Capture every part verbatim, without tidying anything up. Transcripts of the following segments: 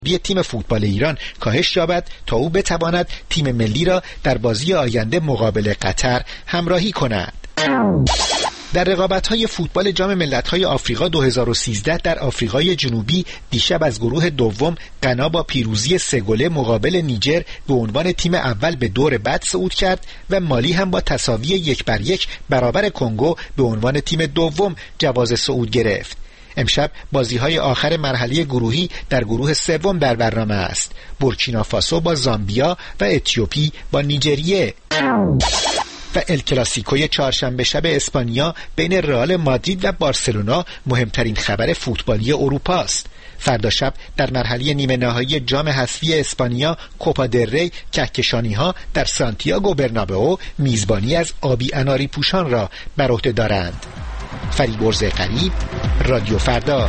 بی تیم فوتبال ایران کاهش یابد تا او بتواند تیم ملی را در بازی آینده مقابل قطر همراهی کند. در رقابت‌های فوتبال جام ملت‌های آفریقا دو هزار و سیزده در آفریقای جنوبی دیشب از گروه دوم غنا با پیروزی سه گله مقابل نیجر به عنوان تیم اول به دور بعد صعود کرد و مالی هم با تساوی یک بر یک برابر کنگو به عنوان تیم دوم جواز صعود گرفت. امشب بازی‌های آخر مرحله گروهی در گروه سوم در برنامه است. بورکینافاسو با زامبیا و اتیوپی با نیجریه. و ال کلاسیکوی چهارشنبه شب اسپانیا بین رئال مادرید و بارسلونا مهمترین خبر فوتبالی اروپا است. فردا شب در مرحله نیمه نهایی جام حذفی اسپانیا کوپا دل ری کهکشانی‌ها در سانتیاگو برنابئو میزبانی از آبی اناری پوشان را بر عهده دارند. فریبرز قریب، رادیو فردا.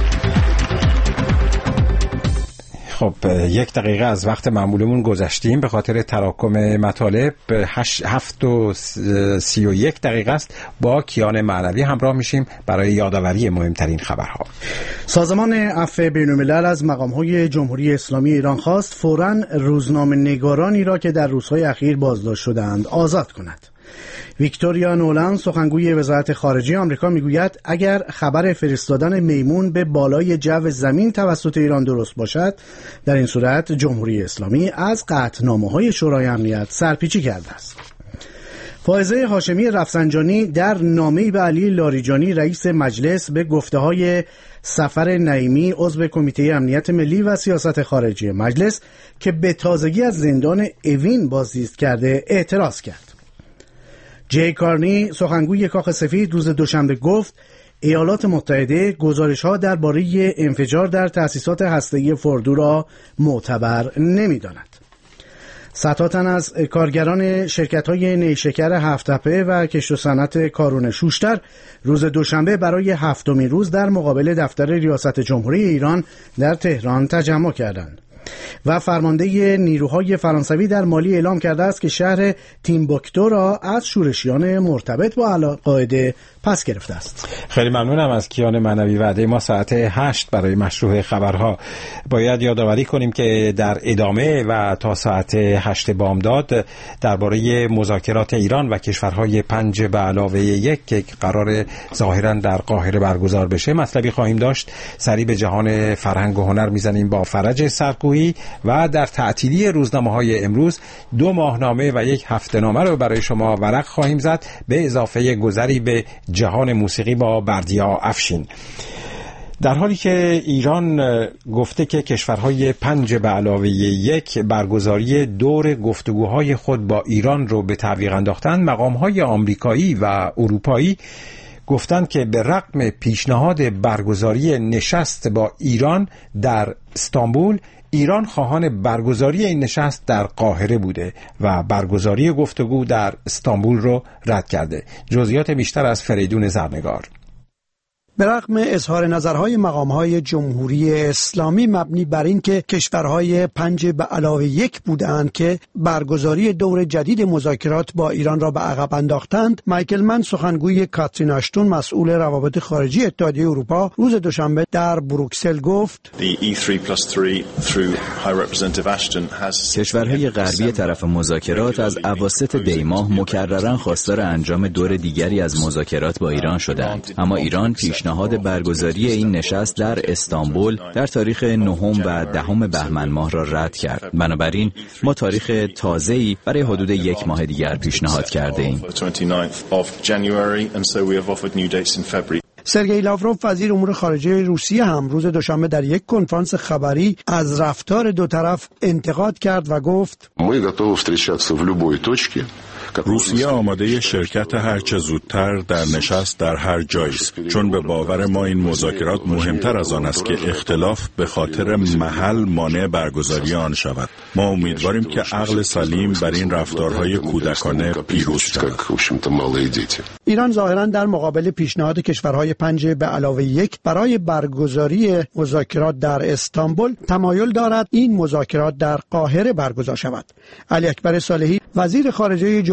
خب یک دقیقه از وقت معمولمون گذشتیم به خاطر تراکم مطالب. هفت و سی و یک دقیقه است. با کیان معنوی همراه میشیم برای یادآوری مهمترین خبرها. سازمان عفو بین‌الملل از مقام‌های جمهوری اسلامی ایران خواست فوراً روزنامه‌نگارانی را که در روزهای اخیر بازداشت شده‌اند آزاد کند. ویکتوریا نولان سخنگوی وزارت خارجه آمریکا میگوید اگر خبر فرستادن میمون به بالای جو زمین توسط ایران درست باشد، در این صورت جمهوری اسلامی از قطعنامه‌های شورای امنیت سرپیچی کرده است. فائزه هاشمی رفسنجانی در نامه‌ای به علی لاریجانی رئیس مجلس به گفته‌های سفر نعیمی عضو کمیته امنیت ملی و سیاست خارجی مجلس که به تازگی از زندان اوین بازدید کرده اعتراض کرد. جی کارنی سخنگوی کاخ سفید روز دوشنبه گفت ایالات متحده گزارش‌ها درباره انفجار در تأسیسات هسته‌ای فوردو را معتبر نمی‌داند. صدها تن از کارگران شرکت‌های نیشکر هفت‌تپه و کشت و صنعت کارون شوشتر روز دوشنبه برای هفتمین روز در مقابل دفتر ریاست جمهوری ایران در تهران تجمع کردند. و فرمانده نیروهای فرانسوی در مالی اعلام کرده است که شهر تیمبوکتو را از شورشیان مرتبط با القاعده پس گرفته است. خیلی ممنونم از کیان معنوی. وعده ما ساعت هشت برای مشروع خبرها. باید یادآوری کنیم که در ادامه و تا ساعت هشت بامداد درباره مذاکرات ایران و کشورهای پنج به علاوه یک که قرار ظاهرا در قاهره برگزار بشه مطلبی خواهیم داشت. سری به جهان فرهنگ و هنر میزنیم با فرج سرکویی و در تعطیلی روزنامه‌های امروز دو ماهنامه و یک هفته‌نامه رو برای شما ورق خواهیم زد به اضافه گذری به جهان موسیقی با بردیا افشین. در حالی که ایران گفته که کشورهای پنج به علاوه یک برگزاری دور گفتگوهای خود با ایران رو به تعویق انداختند، مقامهای آمریکایی و اروپایی گفتند که به رغم پیشنهاد برگزاری نشست با ایران در استانبول، ایران خواهان برگزاری این نشست در قاهره بوده و برگزاری گفتگو در استانبول رو رد کرده. جزئیات بیشتر از فریدون زرنگار. به رغم اظهار نظرهای مقامهای جمهوری اسلامی مبنی بر این که کشورهای پنج به علاوه یک بودند که برگزاری دور جدید مذاکرات با ایران را به عقب انداختند، مایکل من سخنگوی کاترین آشتون مسئول روابط خارجی اتحادیه اروپا روز دوشنبه در بروکسل گفت کشورهای غربی طرف مذاکرات از اواسط دی ماه مکررن خواستار انجام دور دیگری از مذاکرات با ایران شدند، اما ایران پیش پیشنهاد برگزاری این نشست در استانبول در تاریخ نهم و دهم بهمن ماه را رد کرد. بنابراین ما تاریخ تازه‌ای برای حدود یک ماه دیگر پیشنهاد کرده ایم. سرگئی لاوروف وزیر امور خارجه روسیه هم روز دوشنبه در یک کنفرانس خبری از رفتار دو طرف انتقاد کرد و گفت روسیه آماده شرکت هرچه زودتر در نشست در هر جایی است، چون به باور ما این مذاکرات مهمتر از آن است که اختلاف به خاطر محل مانع برگزاری آن شود. ما امیدواریم که عقل سلیم بر این رفتارهای کودکانه پیروز شود. ایران ظاهراً در مقابل پیشنهاد کشورهای پنج به علاوه یک برای برگزاری مذاکرات در استانبول تمایل دارد این مذاکرات در قاهره برگزار شود. علی اکبر صالحی وزیر خارجه جمهوری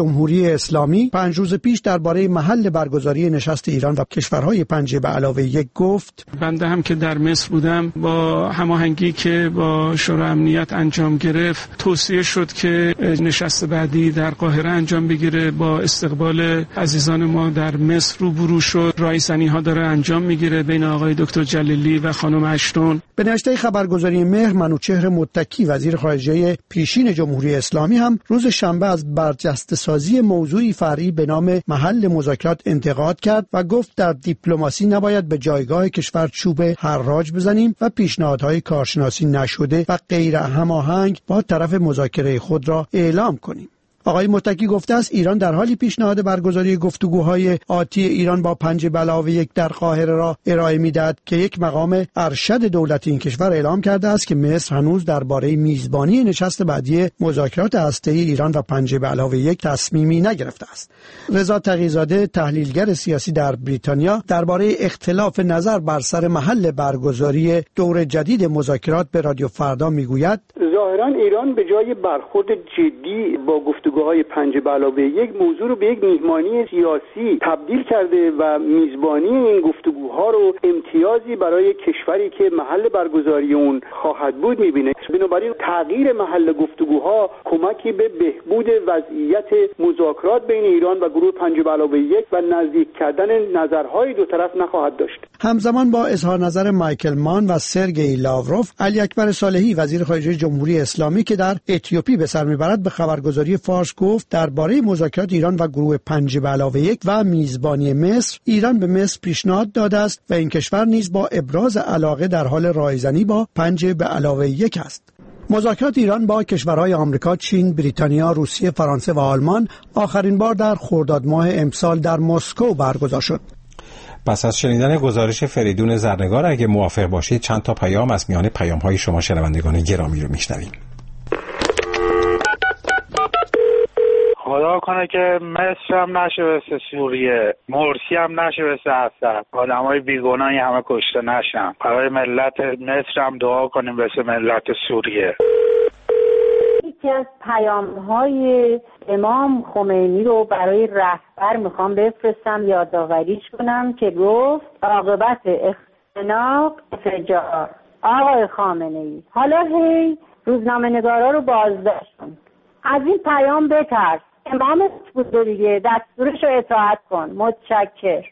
جمهوری اسلامی پنج روز پیش درباره محل برگزاری نشست ایران و کشورهای پنج به علاوه یک گفت: بنده هم که در مصر بودم، با هماهنگی که با شورای امنیت انجام گرفت توصیه شد که نشست بعدی در قاهره انجام بگیره. با استقبال عزیزان ما در مصر روبرو شد. رایزنی ها داره انجام میگیره بین آقای دکتر جلیلی و خانم اشتون. به نشته خبرگزاری مهر، منوچهر متکی وزیر خارجه پیشین جمهوری اسلامی هم روز شنبه از برجسته‌سازی موضوعی فرعی به نام محل مذاکرات انتقاد کرد و گفت در دیپلماسی نباید به جایگاه کشور چوب حراج بزنیم و پیشنهادهای کارشناسی نشده و غیر هماهنگ با طرف مذاکره خود را اعلام کنیم. آقای متکی گفته است ایران در حالی پیشنهاد برگزاری گفتگوهای آتی ایران با پنج به علاوه یک در قاهره را ارائه می‌دهد که یک مقام ارشد دولتی این کشور اعلام کرده است که مصر هنوز درباره میزبانی نشست بعدی مذاکرات هسته‌ای ایران و پنج به علاوه یک تصمیمی نگرفته است. رضا تقی‌زاده، تحلیلگر سیاسی در بریتانیا، درباره اختلاف نظر بر سر محل برگزاری دور جدید مذاکرات به رادیو فردا میگوید: ظاهراً ایران به جای برخورد جدی با گفتگوهای پنج به علاوه یک موضوع رو به یک میهمانی سیاسی تبدیل کرده و میزبانی این گفتگوها رو امتیازی برای کشوری که محل برگزاری اون خواهد بود میبینه. بنابراین تغییر محل گفتگوها کمکی به بهبود وضعیت مذاکرات بین ایران و گروه پنج به علاوه یک و نزدیک کردن نظرهای دو طرف نخواهد داشت. همزمان با اظهار نظر مایکل مان و سرگئی لاوروف، علی اکبر صالحی وزیر خارجه جمهوری اسلامی که در اتیوپی به سر میبرد به خبرگزاری فارس گفت درباره مذاکرات ایران و گروه پنج به علاوه یک و میزبانی مصر، ایران به مصر پیشنهاد داده است و این کشور نیز با ابراز علاقه در حال رایزنی با پنج به علاوه یک است. مذاکرات ایران با کشورهای آمریکا، چین، بریتانیا، روسیه، فرانسه و آلمان آخرین بار در خرداد ماه امسال در مسکو برگزار شد. پس از شنیدن گزارش فریدون زرنگار، اگه موافق باشید چند تا پیام از میان پیام‌های شما شنوندگان گرامی رو میشنویم. خدا کنه که مصر هم نشه مثل سوریه، مرسی هم نشه مثل اسد، آدمای بیگناهی همه کشته نشن. برای ملت مصر هم دعا کنیم مثل ملت سوریه. یکی از پیام‌های امام خمینی رو برای رهبر میخوام بفرستم، یادآوریش کنم که گفت عاقبت اختناق فجار. آقای خامنه‌ای، حالا هی روزنامه‌نگارا رو بازداشت کن، از این پیام بترس، امامت بوده دیگه، دستورش رو اطاعت کن. متشکر.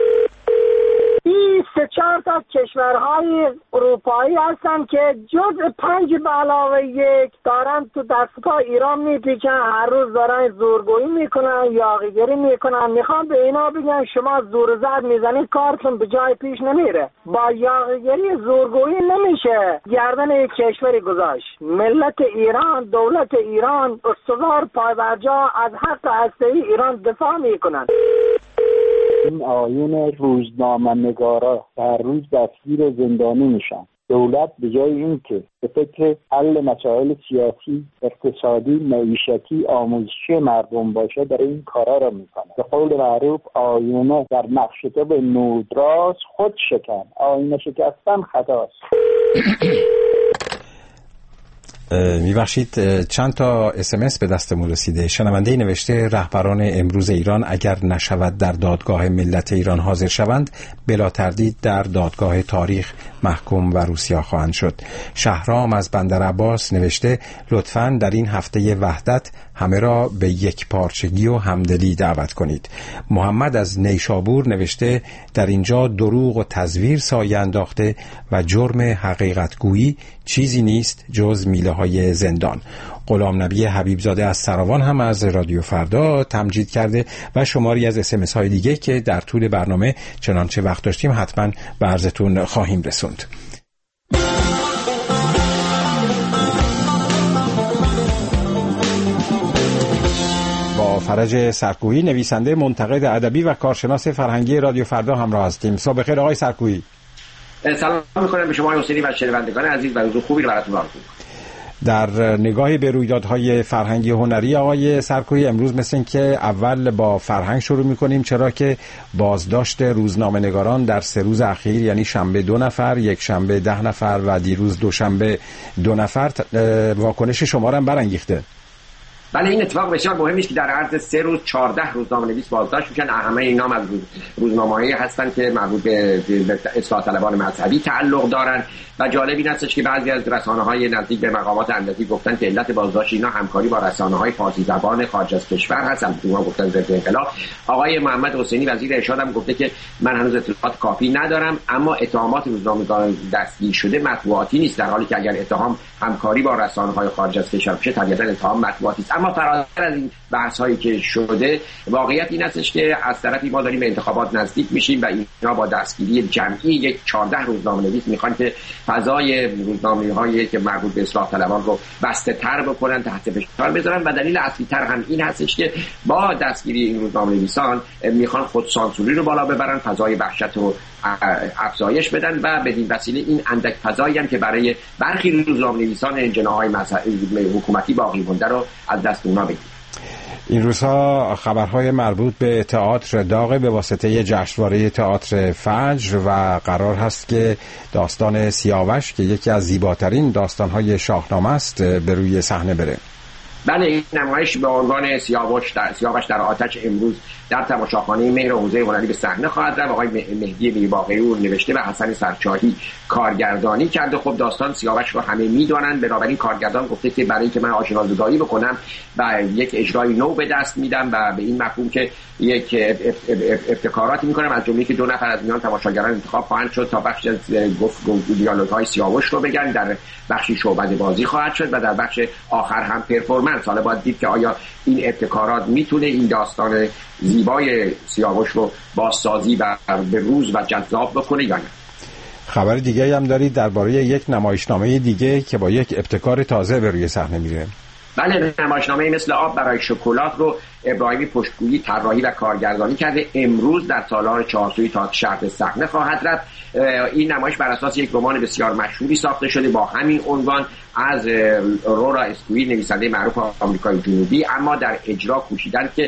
این سه چهار تا کشورهای اروپایی هستن که جز پنج به علاوه یک دارن تو دستگاه ایران میپیچن، هر روز دارن زورگویی میکنن، یاغیگری میکنن. میخوام به اینا بگن شما زور زد میزنید کارتون به جای پیش نمیره. با یاغیگری زورگویی نمیشه گردن یک کشوری گذاشت. ملت ایران، دولت ایران استوار پایبرجا از حق هسته‌ای ایران دفاع میکنن. این آیین روزنامه نگارا هر روز دستگیر زندانی میشن. دولت به جای اینکه به فکر حل مسائل سیاسی، اقتصادی، معیشتی، آموزشی مردم باشه، در این کارا را میکنه. به قول معروف آینه در نقش تو به نودراز خود شکن، آینه شکستن خطاست. میبخشید چند تا اسمس به دستمون رسیده. شنونده نوشته رهبران امروز ایران اگر نشود در دادگاه ملت ایران حاضر شوند، بلا تردید در دادگاه تاریخ محکوم و روسیا خواهند شد. شهرام از بندر عباس نوشته لطفاً در این هفته وحدت همه را به یک پارچگی و همدلی دعوت کنید. محمد از نیشابور نوشته در اینجا دروغ و تزویر سایه انداخته و جرم حقیقتگویی چیزی نیست جز میله های زندان. غلام نبی حبیبزاده از سراوان هم از رادیو فردا تمجید کرده و شماری از اسمس های دیگه که در طول برنامه چنانچه وقت داشتیم حتما به عرضتون خواهیم رسوند. با فرج سرکویی، نویسنده، منتقد ادبی و کارشناس فرهنگی رادیو فردا همراه هستیم. صبح بخیر آقای سرکویی. سلام می‌کنم به شما حسینی و شنوندگان عزیز و روز خوبی رو براتون آرزو می‌کنم. در نگاهی به رویدادهای فرهنگی هنری آقای سرکویی، امروز مثل این که اول با فرهنگ شروع می‌کنیم، چرا که بازداشت روزنامه‌نگاران در سه روز اخیر، یعنی شنبه دو نفر، یک شنبه ده نفر و دیروز دوشنبه دو نفر، واکنش شما رو هم برانگیخته. بله این اتفاق بسیار مهم است که در عرض سه روز چهارده روزنامه‌نویس بازداشت میشن. همه اینا از روزنامه‌هایی هستن که مربوط به اصلاح طلبان مذهبی تعلق دارن و جالب این هستش که بعضی از رسانه‌های نزدیک به مقامات امنیتی گفتن که علت بازداشت اینا همکاری با رسانه‌های فارسی زبان خارج از کشور هستن. اونها گفتن ضد انقلاب. آقای محمد حسینی وزیر ارشاد هم گفته که من هنوز اطلاعات کافی ندارم، اما اتهامات روزنامه‌نگاران دستگیر شده مطبوعاتی نیست، در حالی که اگر اتهام همکاری با رسانه‌های خارج از کشور بشه طبیعتاً اتهام مطبوعاتی است. اما فراتر از این بحث‌هایی که شده واقعیت این هستش که از طرفی ما داریم به انتخابات نزدیک میشیم و اینا با دستگیری جمعی یک چهارده روزنامه‌نویس میخوان که فضای روزنامه‌هایی که مربوط به اصلاح طلبان رو بسته‌تر بکنن، تحت فشار بذارن و دلیل اصلی‌تر هم این هستش که با دستگیری این روزنامه‌نویسان میخوان خود سانسوری رو بالا ببرن، فضای وحشت رو افزایش بدن و بدین وسیله این اندک فضایی هم که برای برخی روزنامه‌نویسان جناح‌های حکومتی باقی مونده رو از دست اونها بگیرن. این روزها خبرهای مربوط به تئاتر داغ به واسطه جشنواره تئاتر فجر و قرار هست که داستان سیاوش که یکی از زیباترین داستانهای شاهنامه است به روی صحنه بره. بله این نمایش به عنوان سیاوش در سیاوش در آتش امروز در تماشاخانه مهر حوزه هنری به صحنه خواهد رفت. آقای مهدی میرباقری رو نوشته و حسن سرچاهی کارگردانی کرده. خب داستان سیاوش رو همه میدونن، بنابراین کارگردان گفته که برای اینکه من آشنازگاهی بکنم و یک اجرای نو به دست میدم و به این مفهوم که یک ابتکاراتی میکنم، از جمله که دو نفر از میان تماشاگران انتخاب خواهند شد تا بخش از گفت دیالوگ‌های سیاوش رو بگن، در بخشی شعبده بازی خواهد شد و در بخش آخر هم پرفورمنس. حالا باید دید که آیا این ابتکارات میتونه این داستان زیبای سیاوش رو بازسازی و به روز و جذاب بکنه یا نه. خبر دیگه هم دارید درباره یک نمایشنامه دیگه که با یک ابتکار تازه به روی صحنه میره. بله نمایشنامه مثل آب برای شکلات رو ابراهیمی پشتگویی طراحی و کارگردانی کرده. امروز در تالار چهارسویی تا شرط صحنه خواهد رفت. این نمایش بر اساس یک رمان بسیار مشهوری ساخته شده با همین عنوان از رورا اسکوئی نویسنده معروف آمریکای جنوبی، اما در اجرا کوشیدن که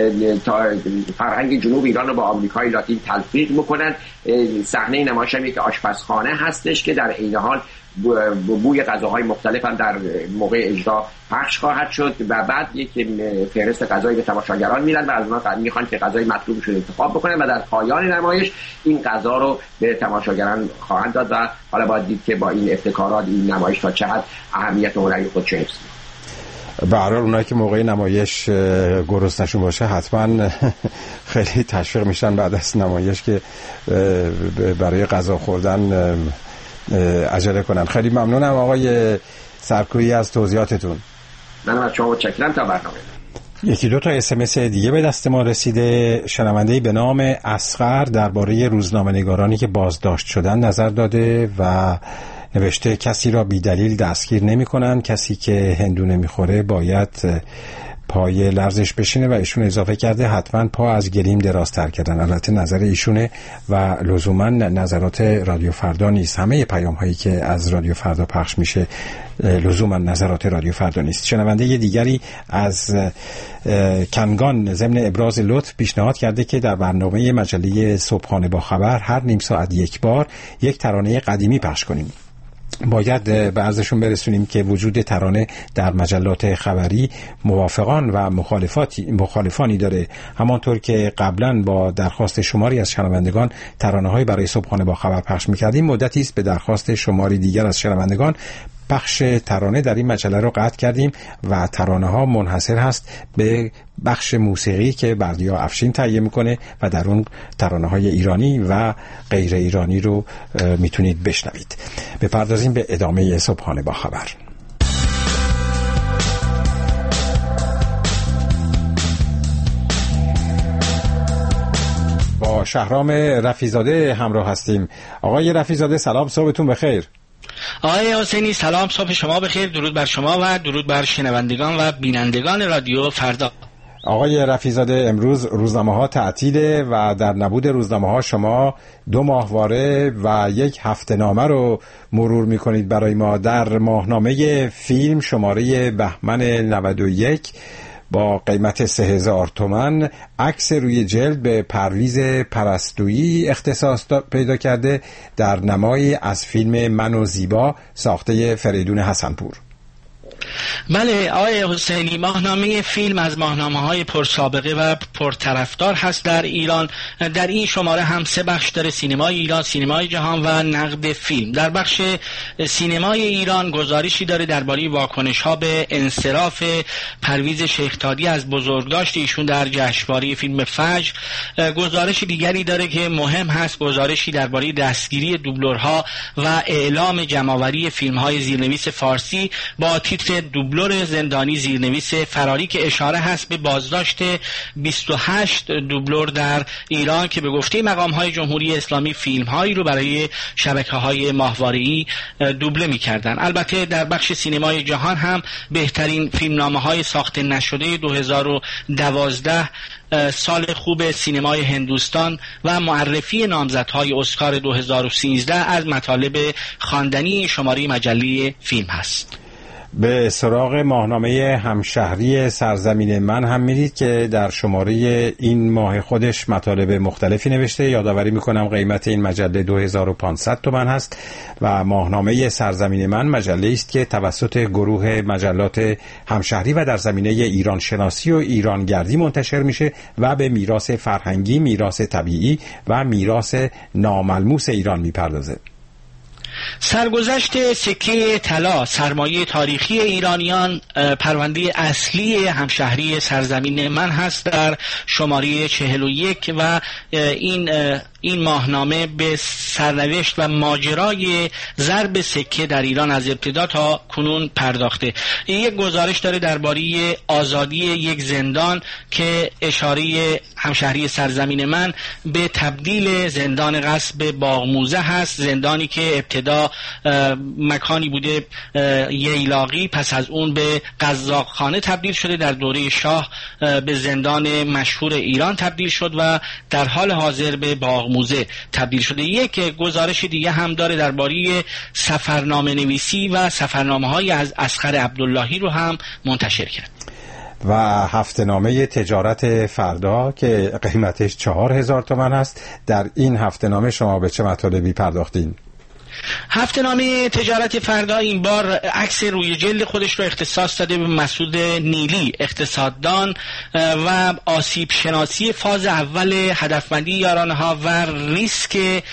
فرهنگ جنوب ایران رو با آمریکای لاتین تلفیق بکنن. صحنه نمایش هم یک آشپزخانه هستش که در عین حال بوی غذاهای مختلف هم در موقع اجرا پخش خواهد شد و بعد یک فهرست غذایی به تماشاگران میدن و از اونها میخوان که غذای مطلوبشون انتخاب بکنن و در پایان نمایش این غذا رو به تماشاگران خواهند داد و حالا باید دید که با این ابتکارات این نمایش تا چه حد اهمیت هنری خودش حفظ به هر حال اونایی که موقع نمایش گرسنه‌شون باشه حتما خیلی تشویق میشن بعد از نمایش که برای غذا خوردن عجله کنن. خیلی ممنونم آقای سرکویی از توضیحاتتون. منم از شما متشکرم. تا برنامه یکی دو تا اس ام اس دیگه به دست ما رسیده. شنونده‌ای به نام اصغر درباره روزنامه‌نگارانی که بازداشت شدن نظر داده و نوشته کسی را بی دلیل دستگیر نمی کنن، کسی که هندو نمیخوره باید پای لرزش بشینه و ایشون اضافه کرده حتما پا از گلیم درازتر کردن. البته نظر ایشونه و لزوما نظرات رادیو فردا نیست. همه پیام هایی که از رادیو فردا پخش میشه لزوما نظرات رادیو فردا نیست. شنونده دیگری از کنگان ضمن ابراز لطف پیشنهاد کرده که در برنامه مجله صبحانه با خبر هر نیم ساعت یک بار یک ترانه قدیمی پخش کنیم. باید به عرضشون برسونیم که وجود ترانه در مجلات خبری موافقان و مخالفاتی مخالفانی داره. همانطور که قبلا با درخواست شماری از شنوندگان ترانه‌های برای صبحانه با خبر پخش می‌کردیم، مدتی است به درخواست شماری دیگر از شنوندگان بخش ترانه در این مجله رو قطع کردیم و ترانه ها منحصر هست به بخش موسیقی که بردیا افشین تهیه میکنه و در اون ترانه های ایرانی و غیر ایرانی رو میتونید بشنوید. بپردازیم به ادامه صبحانه با خبر. با شهرام رفیزاده همراه هستیم. آقای رفیزاده سلام، صبحتون بخیر. آقای حسینی سلام، صبح شما بخیر. درود بر شما و درود بر شنوندگان و بینندگان رادیو فردا. آقای رفیزاده امروز روزنامه ها تعطیله و در نبود روزنامه ها شما دو ماهواره و یک هفته نامه رو مرور میکنید برای ما. در ماهنامه فیلم شماره بهمن نود و یک با قیمت سه هزار تومان عکس روی جلد به پرویز پرستویی اختصاص پیدا کرده در نمایی از فیلم من و زیبا ساخته فریدون حسنپور. بله آقای حسینی، ماهنامه فیلم از ماهنامه‌های پرسابقه و پرطرفدار هست در ایران. در این شماره هم سه بخش داره: سینمای ایران، سینمای جهان و نقد فیلم. در بخش سینمای ایران گزارشی داره درباره واکنش‌ها به انصراف پرویز شیختادی از بزرگداشت ایشون در جشنواره فیلم فجر. گزارش دیگری داره که مهم هست، گزارشی درباره دستگیری دوبلورها و اعلام جمع‌آوری فیلم‌های زیرنویس فارسی با تیتر دوبلور زندانی زیرنویس فراری، که اشاره هست به بازداشت بیست و هشت دوبلور در ایران که به گفته مقام‌های جمهوری اسلامی فیلم‌هایی رو برای شبکه‌های ماهواره‌ای دوبله می‌کردن. البته در بخش سینمای جهان هم بهترین فیلمنامه‌های ساخته نشده دو هزار و دوازده، سال خوب سینمای هندوستان و معرفی نامزدهای اسکار دو هزار و سیزده از مطالب خواندنی شماره مجله فیلم هست. به سراغ ماهنامه همشهری سرزمین من هم میرید که در شماره این ماه خودش مطالب مختلفی نوشته. یادآوری میکنم قیمت این مجله دو هزار و پانصد تومان هست و ماهنامه سرزمین من مجله است که توسط گروه مجلات همشهری و در زمینه ایران شناسی و ایرانگردی منتشر میشه و به میراث فرهنگی، میراث طبیعی و میراث ناملموس ایران میپردازه. سرگذشت سکه طلا، سرمایه تاریخی ایرانیان، پرونده اصلی همشهری سرزمین من هست در شماره چهل و یک و این این ماهنامه به سرنوشت و ماجرای ضرب سکه در ایران از ابتدا تا کنون پرداخته. یک گزارش داره درباره آزادی یک زندان که اشاره همشهری سرزمین من به تبدیل زندان قصب باغموزه هست، زندانی که ابتدا مکانی بوده ییلاقی، پس از اون به قزاقخانه تبدیل شده، در دوره شاه به زندان مشهور ایران تبدیل شد و در حال حاضر به باغموزه تبدیل شده. یک گزارش دیگه هم داره درباره سفرنامه نویسی و سفرنامه های از اصغر عبداللهی رو هم منتشر کرد. و هفته‌نامه تجارت فردا که قیمتش چهار هزار تومان هست. در این هفته‌نامه شما به چه مطالبی پرداختین؟ هفته‌نامه تجارت فردا این بار عکس روی جلد خودش رو اختصاص داده به مسعود نیلی، اقتصاددان و آسیب شناسی فاز اول هدفمندی یارانه‌ها و ریسک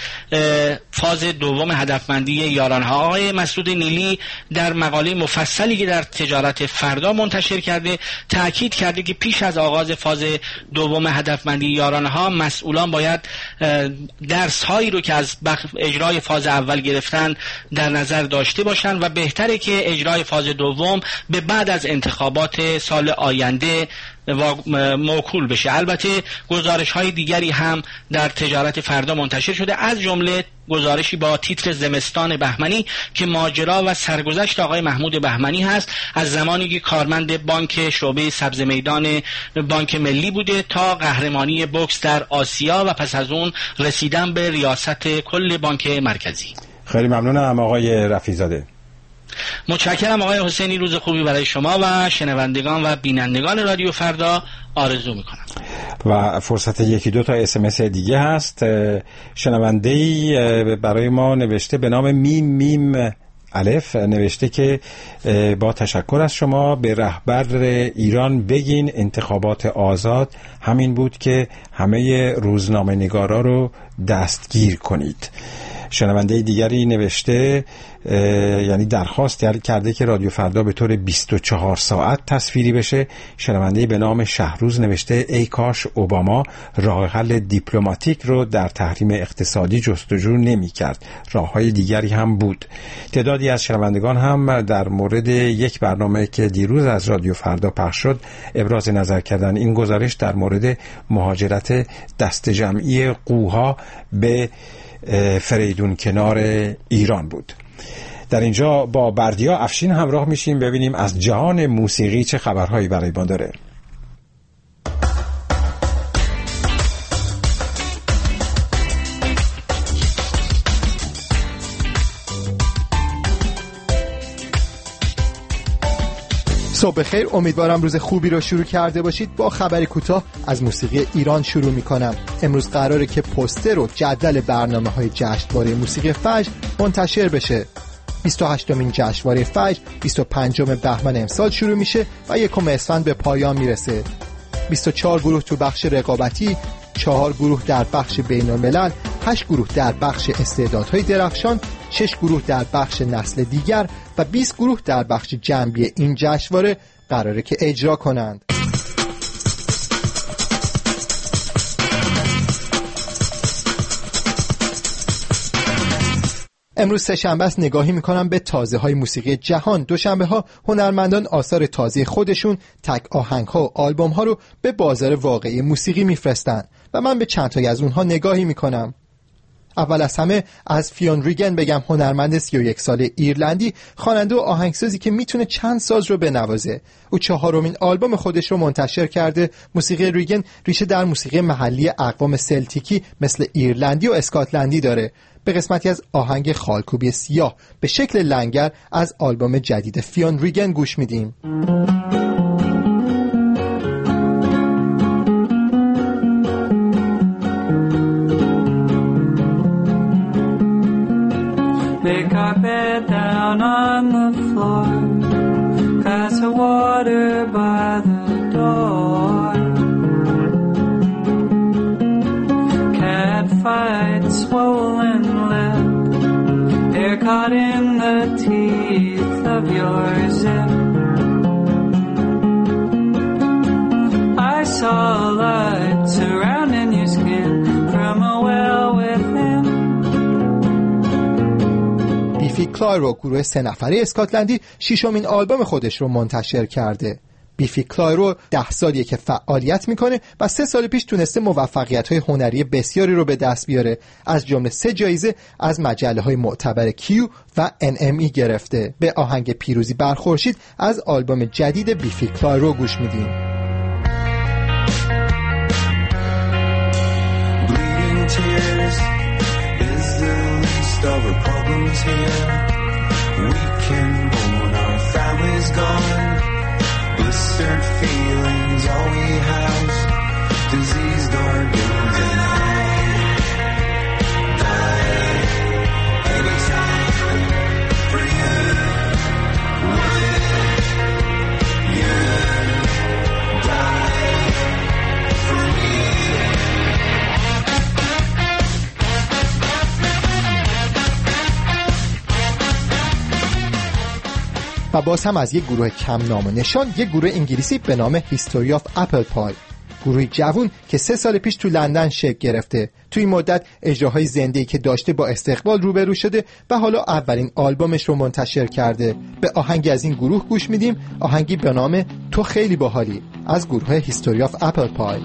فاز دوم هدفمندی یارانه‌ها. آقای مسعود نیلی در مقاله مفصلی که در تجارت فردا منتشر کرده تأکید کرده که پیش از آغاز فاز دوم هدفمندی یارانه‌ها مسئولان باید درس‌هایی رو که از اجرای فاز اول گرفتن در نظر داشته باشند و بهتره که اجرای فاز دوم به بعد از انتخابات سال آینده موکول بشه. البته گزارش های دیگری هم در تجارت فردا منتشر شده، از جمله گزارشی با تیتر زمستان بهمنی که ماجرا و سرگذشت آقای محمود بهمنی هست از زمانی که کارمند بانک شعبه سبز میدان بانک ملی بوده تا قهرمانی بوکس در آسیا و پس از اون رسیدن به ریاست کل بانک مرکزی. خیلی ممنونم آقای رفیع‌زاده. متشکرم آقای حسینی. روز خوبی برای شما و شنوندگان و بینندگان رادیو فردا آرزو میکنم. و فرصت یکی دو تا اسمس دیگه هست. شنونده‌ای برای ما نوشته به نام میم میم الف، نوشته که با تشکر از شما به رهبر ایران بگین انتخابات آزاد همین بود که همه روزنامه نگارا رو دستگیر کنید. شنونده دیگری نوشته یعنی درخواست کرده که رادیو فردا به طور بیست و چهار ساعت تصویری بشه. شنونده به نام شهروز نوشته ای کاش اوباما راه حل دیپلماتیک رو در تحریم اقتصادی جستجو نمی کرد، راه های دیگری هم بود. تعدادی از شنوندگان هم در مورد یک برنامه که دیروز از رادیو فردا پخش شد ابراز نظر کردن. این گزارش در مورد مهاجرت دست جمعی قوها به فریدون کنار ایران بود. در اینجا با بردیا افشین همراه میشیم ببینیم از جهان موسیقی چه خبرهایی برای ما داره. صبح خیر، امیدوارم روز خوبی رو شروع کرده باشید. با خبری کوتاه از موسیقی ایران شروع میکنم. امروز قراره که پوستر و جدول برنامه‌های جشنواره موسیقی فجر منتشر بشه. بیست و هشتمین جشنواره فجر بیست و پنجم بهمن امسال شروع میشه و یکم اسفند به پایان میرسه. بیست و چهار گروه تو بخش رقابتی، چهار گروه در بخش بین الملل، هشت گروه در بخش استعدادهای درخشان، شش گروه در بخش نسل دیگر و بیست گروه در بخش جنبی این جشنواره قراره که اجرا کنند. امروز سه شنبه است، نگاهی میکنم به تازه های موسیقی جهان. دوشنبه ها هنرمندان آثار تازه خودشون، تک آهنگ ها و آلبوم ها رو به بازار واقعی موسیقی میفرستن و من به چند تایی از اونها نگاهی میکنم. اول از همه از فیون ریگن بگم، هنرمند سی و یک ساله ایرلندی، خواننده و آهنگسازی که میتونه چند ساز رو بنوازه. او چهارمین آلبوم خودش رو منتشر کرده. موسیقی ریگن ریشه در موسیقی محلی اقوام سلتیکی مثل ایرلندی و اسکاتلندی داره. به قسمتی از آهنگ خالکوبی سیاه به شکل لنگر از آلبوم جدید فیون ریگن گوش میدیم. Lay carpet down on the floor, glass of water by the door. Cat fight, swollen lip, hair caught in the teeth of your zip. I saw light surrounding your skin from a well within. بیفی کلایرو، گروه سه نفره اسکاتلندی، ششمین آلبوم خودش رو منتشر کرده. بیفی کلایرو ده سالیه که فعالیت میکنه و سه سال پیش تونسته موفقیت‌های هنری بسیاری رو به دست بیاره. از جمله سه جایزه از مجله‌های معتبر کیو و ان ام ای گرفته. به آهنگ پیروزی بر خورشید از آلبوم جدید بیفی کلایرو گوش میدیم. Of our problems here, weak and born, our family's gone, blistered feelings, all we have, diseased organs, and I die anytime for you. Would you die for me? و باز هم از یک گروه کم نام و نشان، یک گروه انگلیسی به نام هیستوری آف اپل پای. گروهی جوون که سه سال پیش تو لندن شکل گرفته. توی این مدت اجراهای زنده‌ای که داشته با استقبال روبرو شده و حالا اولین آلبومش رو منتشر کرده. به آهنگی از این گروه گوش میدیم، آهنگی به نام تو خیلی باحالی از گروه هیستوری آف اپل پای.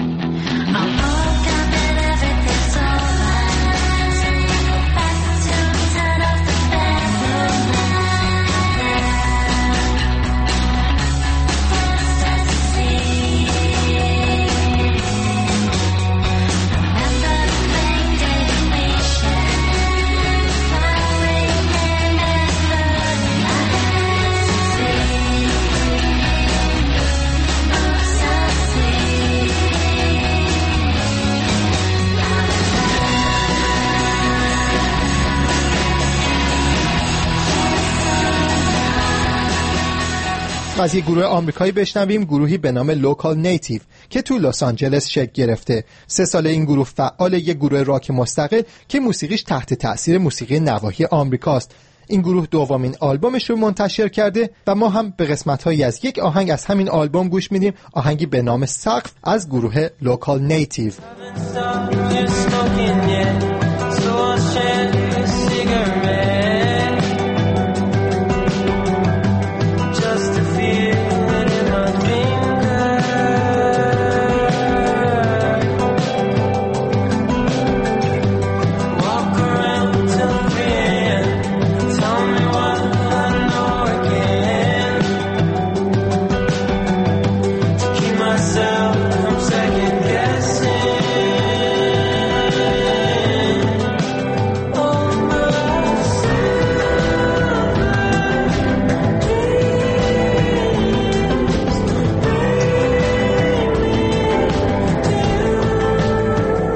از یک گروه آمریکایی بشنویم، گروهی به نام لوکال نیتیو که تو لس آنجلس شکل گرفته. سه ساله این گروه فعال، یک گروه راک مستقل که موسیقیش تحت تأثیر موسیقی نواحی آمریکاست. این گروه دومین آلبومش رو منتشر کرده و ما هم به قسمت‌هایی از یک آهنگ از همین آلبوم گوش میدیم، آهنگی به نام سقف از گروه لوکال نیتیو.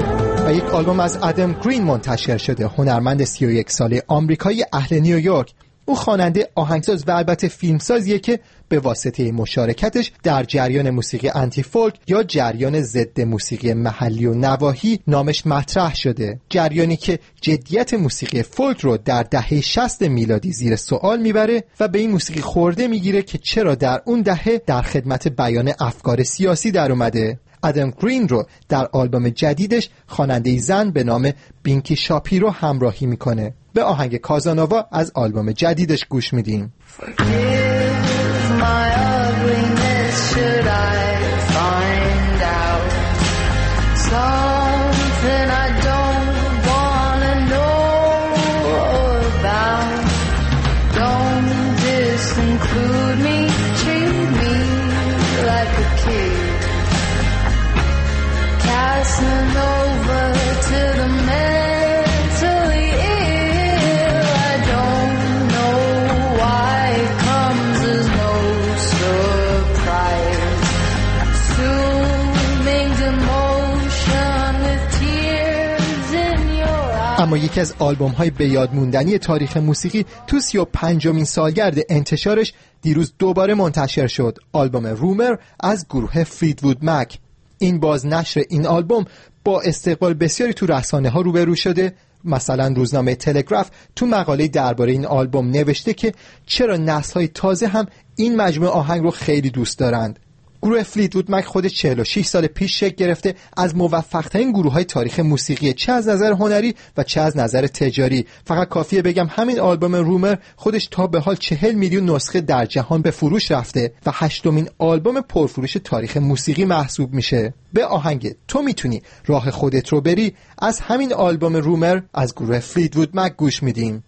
آلبوم از ادم گرین منتشر شده، هنرمند سی و یک ساله آمریکایی اهل نیویورک. او خواننده، آهنگساز و البته فیلمسازیه که به واسطه مشارکتش در جریان موسیقی آنتی فولک یا جریان ضد موسیقی محلی و نواحی نامش مطرح شده. جریانی که جدیت موسیقی فولک رو در دهه شصت میلادی زیر سوال میبره و به این موسیقی خورده میگیره که چرا در اون دهه در خدمت بیان افکار سیاسی در اومده. آدم گرین رو در آلبوم جدیدش خواننده زن به نام بینکی شاپیرو همراهی میکنه. به آهنگ کازانووا از آلبوم جدیدش گوش میدیم. اما یکی از آلبوم‌های به یاد موندنی تاریخ موسیقی تو سی و پنجمین سالگرد انتشارش دیروز دوباره منتشر شد. آلبوم رومر از گروه فلیتوود مک. این بازنشر این آلبوم با استقبال بسیاری تو رسانه‌ها روبرو شده. مثلا روزنامه تلگراف تو مقاله درباره این آلبوم نوشته که چرا نسل‌های تازه هم این مجموعه آهنگ رو خیلی دوست دارند. گروه فلیتوود مک خودش چهل و شش سال پیش شکل گرفته از موفق‌ترین گروه‌های تاریخ موسیقی، چه از نظر هنری و چه از نظر تجاری. فقط کافیه بگم همین آلبوم رومر خودش تا به حال چهل میلیون نسخه در جهان به فروش رفته و هشتمین آلبوم پرفروش تاریخ موسیقی محسوب میشه. به آهنگ تو میتونی راه خودت رو بری از همین آلبوم رومر از گروه فلیتوود مک گوش میدیم.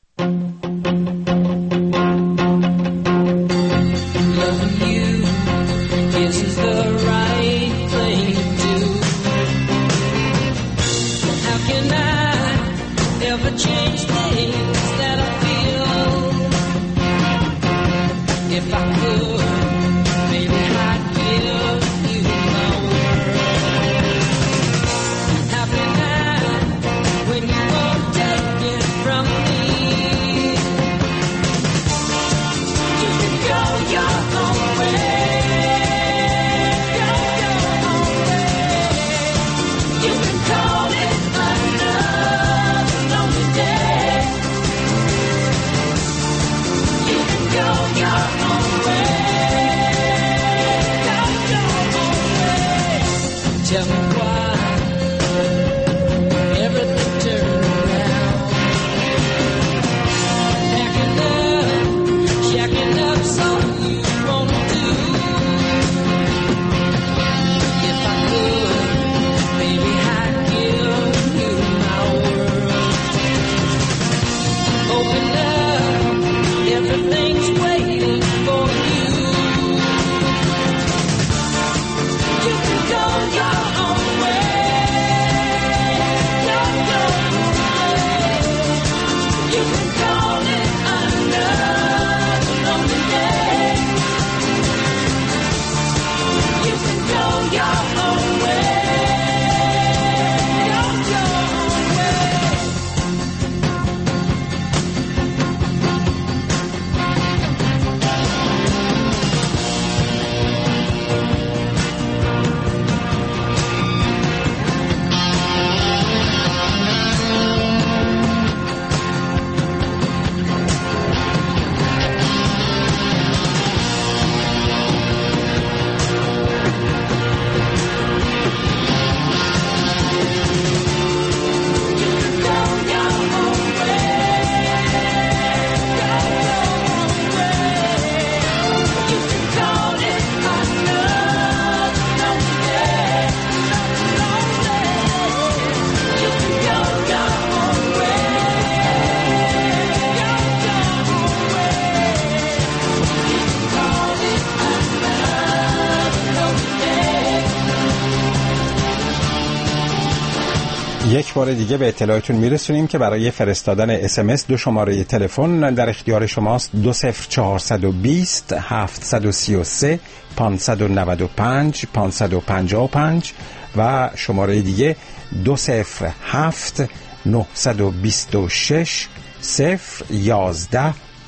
یک بار دیگه به اطلاعتون میرسونیم که برای فرستادن اس ام اس دو شماره تلفن در اختیار شماست: دو صفر چهارصد و بیست هفتصد و سی و سه پانصد و نود و پنج پانصد و پنجاه و پنج و شماره دیگه دو صفر هفت نهصد و بیست و شش صفر یازده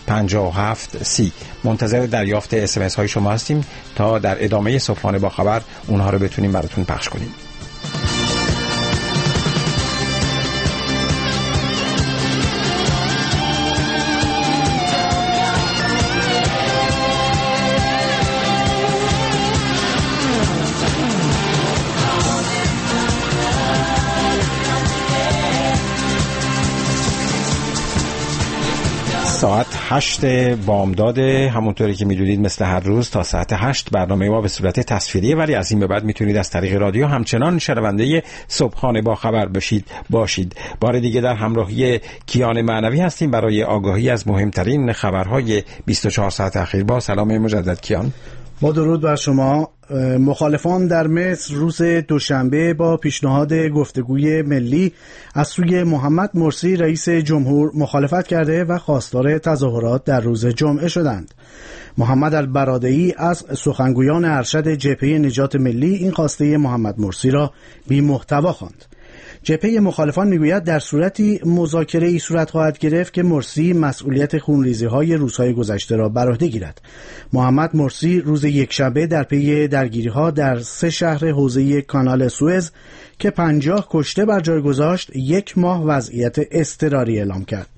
پنجاه و هفت سی. منتظر دریافت اس ام اس های شما هستیم تا در ادامه صبحانه با خبر اونها رو بتونیم براتون پخش کنیم. ساعت هشت بامداد، همونطوری که میدونید مثل هر روز تا ساعت هشت برنامه ما به صورت تصویریه، ولی از این به بعد میتونید از طریق رادیو همچنان شنونده صبحانه با خبر بشید باشید. بار دیگه در همراهی کیان معنوی هستیم برای آگاهی از مهمترین خبرهای بیست و چهار ساعت اخیر. با سلام مجدد کیان. با درود بر شما. مخالفان در مصر روز دوشنبه با پیشنهاد گفتگوی ملی از سوی محمد مرسی رئیس جمهور مخالفت کرده و خواستار تظاهرات در روز جمعه شدند. محمد البرادعی از سخنگویان ارشد جبهه نجات ملی این خواسته محمد مرسی را بی محتوا خواند. جبهه مخالفان میگوید در صورتی مذاکره ای صورت خواهد گرفت که مرسی مسئولیت خونریزی های روزهای گذشته را بر عهده گیرد. محمد مرسی روز یکشنبه در پی درگیری ها در سه شهر حوزه کانال سوئز که پنجاه کشته بر جای گذاشت یک ماه وضعیت اضطراری اعلام کرد.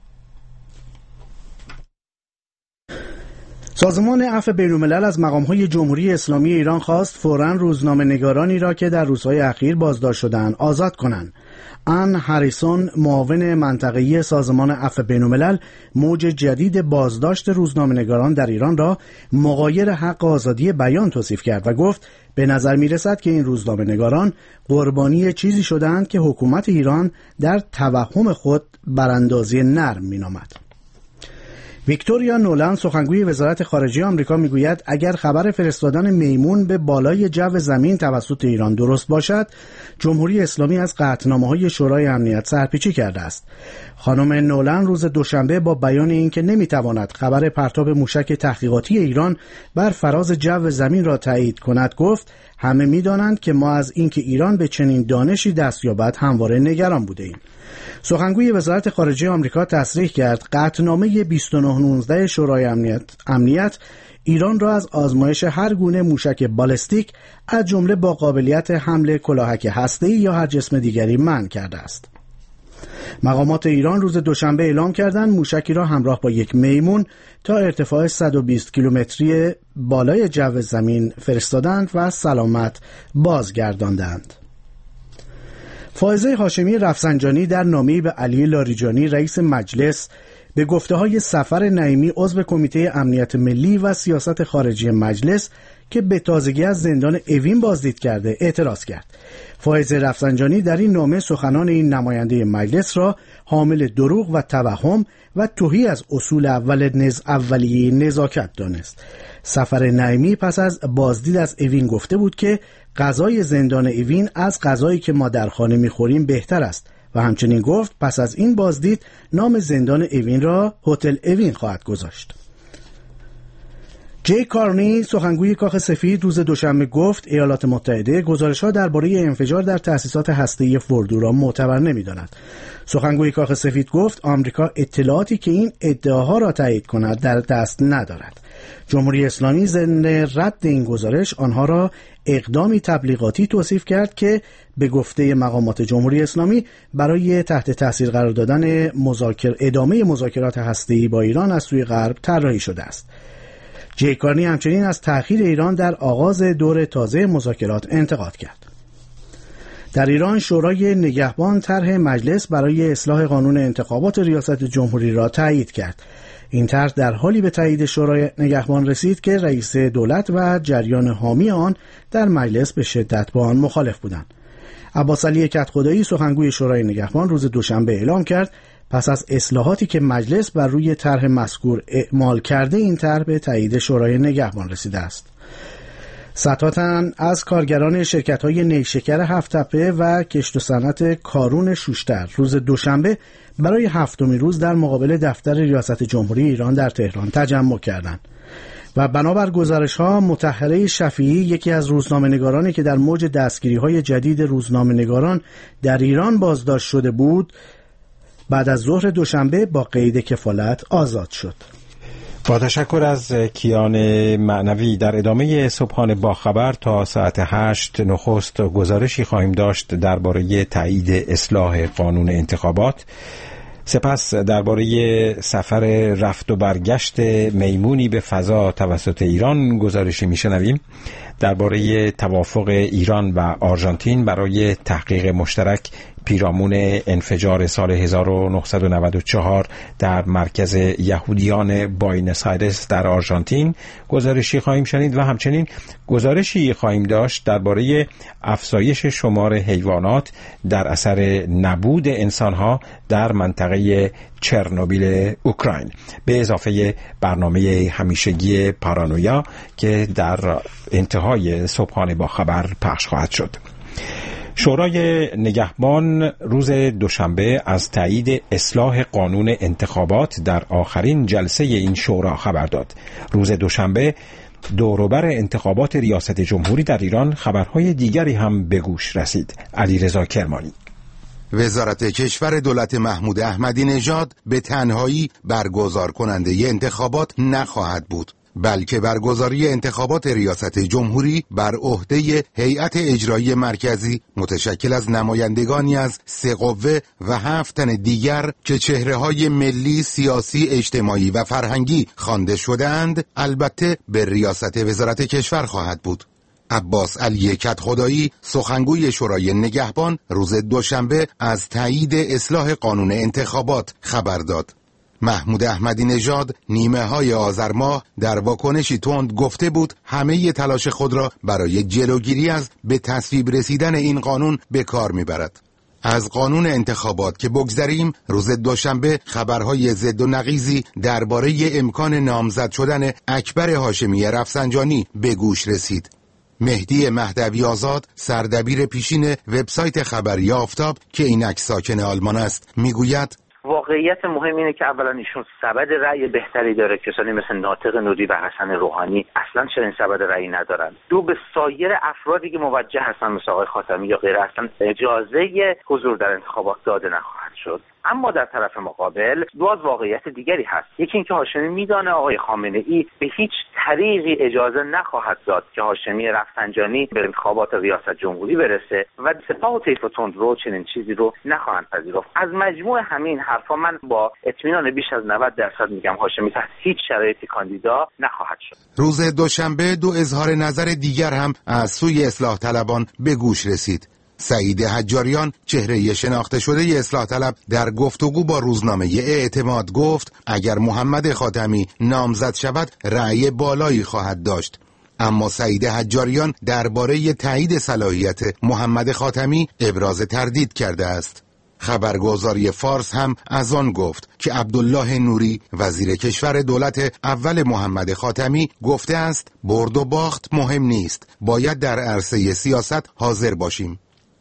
سازمان عفو بین‌الملل از مقام‌های جمهوری اسلامی ایران خواست فوراً روزنامه‌نگارانی را که در روزهای اخیر بازداشت شدند آزاد کنند. آن هریسون، معاون منطقه‌ای سازمان عفو بین‌الملل، موج جدید بازداشت روزنامه‌نگاران در ایران را مغایر حق آزادی بیان توصیف کرد و گفت به نظر می‌رسد که این روزنامه‌نگاران قربانی چیزی شدند که حکومت ایران در توهم خود براندازی نرم می‌نامد. ویکتوریا نولند، سخنگوی وزارت خارجه آمریکا، میگوید اگر خبر فرستادن میمون به بالای جو زمین توسط ایران درست باشد، جمهوری اسلامی از قطعنامه‌های شورای امنیت سرپیچی کرده است. خانم نولند روز دوشنبه با بیان اینکه نمیتواند خبر پرتاب موشک تحقیقاتی ایران بر فراز جو زمین را تایید کند گفت همه میدانند که ما از اینکه ایران به چنین دانشی دست یابد همواره نگران بوده‌ایم. سخنگوی وزارت خارجه آمریکا تصریح کرد قطعنامه بیست و نه نوزده شورای امنیت, امنیت ایران را از آزمایش هر گونه موشک بالستیک از جمله با قابلیت حمل کلاهک هسته‌ای یا هر جسم دیگری منع کرده است. مقامات ایران روز دوشنبه اعلام کردند موشکی را همراه با یک میمون تا ارتفاع صد و بیست کیلومتری بالای جو زمین فرستادند و سلامت بازگرداندند. فائزه هاشمی رفسنجانی در نامه‌ای به علی لاریجانی رئیس مجلس به گفته‌های سفر نعیمی عضو کمیته امنیت ملی و سیاست خارجی مجلس که به تازگی از زندان اوین بازدید کرده اعتراض کرد. فائزه رفسنجانی در این نامه سخنان این نماینده مجلس را حامل دروغ و توهم و توهی از اصول اول نز اولیه نزاکت دانست. سفر نعیمی پس از بازدید از اوین گفته بود که غذای زندان اوین از غذایی که ما در خانه می‌خوریم بهتر است و همچنین گفت پس از این بازدید نام زندان اوین را هتل اوین خواهد گذاشت. جی کارنی، سخنگوی کاخ سفید، روز دوشنبه گفت ایالات متحده گزارش‌ها درباره انفجار در تأسیسات هسته‌ای فوردو را معتبر نمی‌داند. سخنگوی کاخ سفید گفت آمریکا اطلاعاتی که این ادعاها را تایید کند در دست ندارد. جمهوری اسلامی ضمن رد این گزارش آنها را اقدامی تبلیغاتی توصیف کرد که به گفته مقامات جمهوری اسلامی برای تحت تاثیر قرار دادن مذاکره ادامه مذاکرات هسته‌ای با ایران از سوی غرب طراحی شده است. جی کارنی همچنین از تأخیر ایران در آغاز دور تازه مذاکرات انتقاد کرد. در ایران شورای نگهبان طرح مجلس برای اصلاح قانون انتخابات ریاست جمهوری را تایید کرد. این طرح در حالی به تایید شورای نگهبان رسید که رئیس دولت و جریان حامی آن در مجلس به شدت با آن مخالف بودند. عباس علی کدخدایی، سخنگوی شورای نگهبان، روز دوشنبه اعلام کرد پس از اصلاحاتی که مجلس بر روی طرح مذکور اعمال کرده این طرح به تایید شورای نگهبان رسیده است. ستاتن از کارگران شرکت‌های نیشکر هفت‌تپه و کشت و صنعت کارون شوشتر روز دوشنبه برای هفتمین روز در مقابل دفتر ریاست جمهوری ایران در تهران تجمع کردند و بنابر گزارش‌ها مطهره شفیعی، یکی از روزنامه‌نگارانی که در موج دستگیری‌های جدید روزنامه‌نگاران در ایران بازداشت شده بود، بعد از ظهر دوشنبه با قید کفالت آزاد شد. با تشکر از کیان معنوی. در ادامه صبحانه با خبر تا ساعت هشت نخست گزارشی خواهیم داشت درباره تایید اصلاح قانون انتخابات. سپس درباره سفر رفت و برگشت میمونی به فضا توسط ایران گزارشی میشنویم. درباره توافق ایران و آرژانتین برای تحقیق مشترک پیرامون انفجار سال هزار و نهصد و نود و چهار در مرکز یهودیان بوئنوس آیرس در آرژانتین گزارشی خواهیم شنید و همچنین گزارشی خواهیم داشت درباره افزایش شمار حیوانات در اثر نبود انسانها در منطقه چرنوبیل اوکراین، به اضافه برنامه همیشگی پارانویا که در انتهای صبحانه با خبر پخش خواهد شد. شورای نگهبان روز دوشنبه از تایید اصلاح قانون انتخابات در آخرین جلسه این شورا خبر داد. روز دوشنبه دوروبر انتخابات ریاست جمهوری در ایران خبرهای دیگری هم به گوش رسید. علیرضا کرمانی. وزارت کشور دولت محمود احمدی نژاد به تنهایی برگزار کننده انتخابات نخواهد بود، بلکه برگزاری انتخابات ریاست جمهوری بر عهده هیئت اجرایی مرکزی متشکل از نمایندگانی از سه قوه و هفت تن دیگر که چهره‌های ملی، سیاسی، اجتماعی و فرهنگی خوانده شده‌اند، البته به ریاست وزارت کشور خواهد بود. عباس علی کدخدایی سخنگوی شورای نگهبان روز دوشنبه از تایید اصلاح قانون انتخابات خبر داد. محمود احمدی نژاد نیمه های آذر ماه در واکنشی تند گفته بود همه تلاش خود را برای جلوگیری از به تصویب رسیدن این قانون به کار میبرد. از قانون انتخابات که بگذریم، روز دوشنبه خبرهای ضد و نقیضی درباره امکان نامزد شدن اکبر هاشمی رفسنجانی به گوش رسید. مهدی مهدوی آزاد، سردبیر پیشین وبسایت خبری آفتاب که اینک ساکن آلمان است، میگوید واقعیت مهم اینه که اولا ایشون سبد رأی بهتری داره، کسانی مثل ناطق نوری و حسن روحانی اصلا چنین سبد رأی ندارن. دو، به سایر افرادی که موجه هستن مثل آقای خاتمی یا غیره اصلا اجازه حضور در انتخابات داده نخواهد شد. اما در طرف مقابل دو از واقعیت دیگری هست. یکی اینکه هاشمی میدانه آقای خامنه ای به هیچ طریقی اجازه نخواهد داد که هاشمی رفسنجانی به انتخابات ریاست جمهوری برسه و سپاه و طیف تندرو چنین چیزی رو نخواهند پذیرفت. از مجموع همین حرفا من با اطمینان بیش از نود درصد میگم هاشمی تحت هیچ شرایطی کاندیدا نخواهد شد. روز دوشنبه دو اظهار نظر دیگر هم از سوی اصلاح طلبان به گوش رسید. سعید حجاریان، چهره شناخته شده اصلاح طلب، در گفتگو با روزنامه اعتماد گفت اگر محمد خاتمی نامزد شود رأی بالایی خواهد داشت. اما سعید حجاریان درباره تایید صلاحیت محمد خاتمی ابراز تردید کرده است. خبرگزاری فارس هم از آن گفت که عبدالله نوری وزیر کشور دولت اول محمد خاتمی گفته است برد و باخت مهم نیست، باید در عرصه سیاست حاضر باشیم.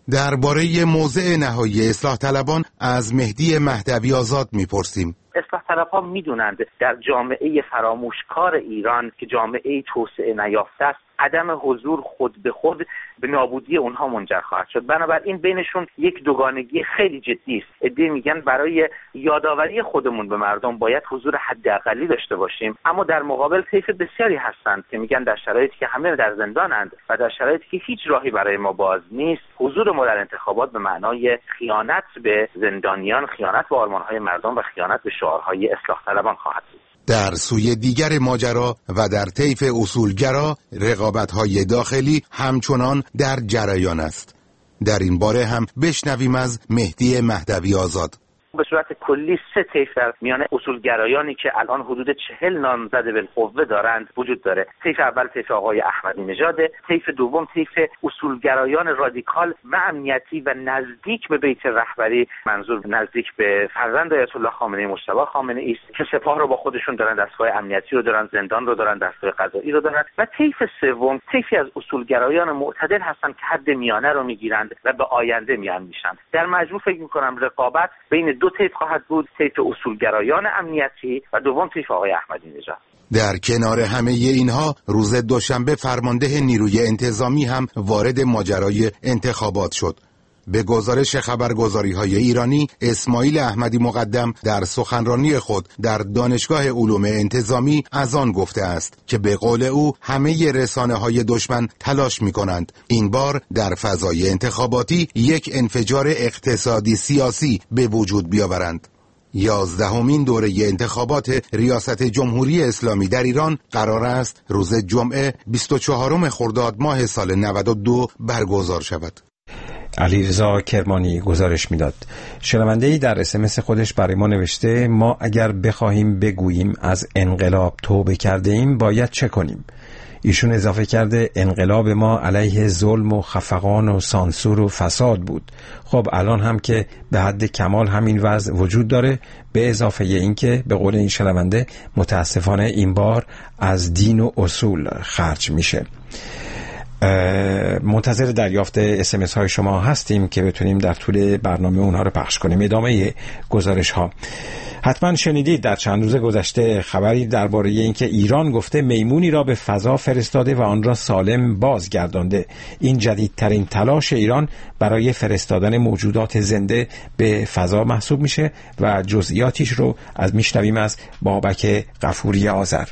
درباره موضع نهایی اصلاح طلبان از مهدی مهدوی آزاد میپرسیم. اصلاح طلبها میدونند در جامعه فراموشکار ایران که جامعه توسعه نیافته است، عدم حضور خود به خود به نابودی اونها منجر خواهد شد. بنابراین بینشون یک دوگانگی خیلی جدی است. عده‌ای میگن برای یادآوری خودمون به مردم باید حضور حداقلی داشته باشیم، اما در مقابل طیف بسیاری هستند که میگن در شرایطی که همه در زندانند و در شرایطی که هیچ راهی برای ما باز نیست، حضور ما در انتخابات به معنای خیانت به زندانیان، خیانت به آرمان‌های مردم و خیانت به شعارهای اصلاح طلبان خواهد بود. در سوی دیگر ماجرا و در طیف اصولگرا رقابت‌های داخلی همچنان در جریان است. در این باره هم بشنویم از مهدی مهدوی آزاد. به صورت کلی سه طیف در میان اصولگرایانی که الان حدود چهل نامزد بالقوه دارند وجود داره. طیف اول طیف آقای احمدی نژاد، طیف دوم طیف اصولگرایان رادیکال و امنیتی و نزدیک به بیت رهبری، منظور نزدیک به فرزند آیت الله خامنه ای مجتبی خامنه ای است که سپاه رو با خودشون دارن، دستگاه امنیتی رو دارن، زندان رو دارن، دستگاه قضایی رو دارن. و طیف سوم طیفی از اصولگرایان معتدل هستن که حد میانه رو میگیرند و به آینده میاندیشند. در مجموع فکر می‌کنم رقابت بین دو طیف خواهد بود، طیف اصولگرایان امنیتی و دوم طیف آقای احمدی نژاد. در کنار همه اینها روز دوشنبه فرمانده نیروی انتظامی هم وارد ماجرای انتخابات شد. به گزارش خبرگزاری‌های ایرانی، اسماعیل احمدی مقدم در سخنرانی خود در دانشگاه علوم انتظامی از آن گفته است که به قول او همه رسانه‌های دشمن تلاش می‌کنند این بار در فضای انتخاباتی یک انفجار اقتصادی سیاسی به وجود بیاورند. یازدهمین دوره انتخابات ریاست جمهوری اسلامی در ایران قرار است روز جمعه بیست و چهارم خرداد ماه سال نود و دو برگزار شود. علیرضا کرمانی گزارش میداد. شنونده‌ای در اسمس خودش برای ما نوشته: ما اگر بخواهیم بگوییم از انقلاب توبه کرده ایم باید چه کنیم؟ ایشون اضافه کرده انقلاب ما علیه ظلم و خفقان و سانسور و فساد بود. خب الان هم که به حد کمال همین وضع وجود داره، به اضافه این که به قول این شنونده متاسفانه این بار از دین و اصول خرج میشه. منتظر دریافت اسمس های شما هستیم که بتونیم در طول برنامه اونها رو پخش کنیم. ادامه گزارش ها. حتما شنیدید در چند روز گذشته خبری درباره اینکه ایران گفته میمونی را به فضا فرستاده و آن را سالم بازگردانده. این جدیدترین تلاش ایران برای فرستادن موجودات زنده به فضا محسوب میشه و جزئیاتش رو از میشنویم از بابک غفوری آذر.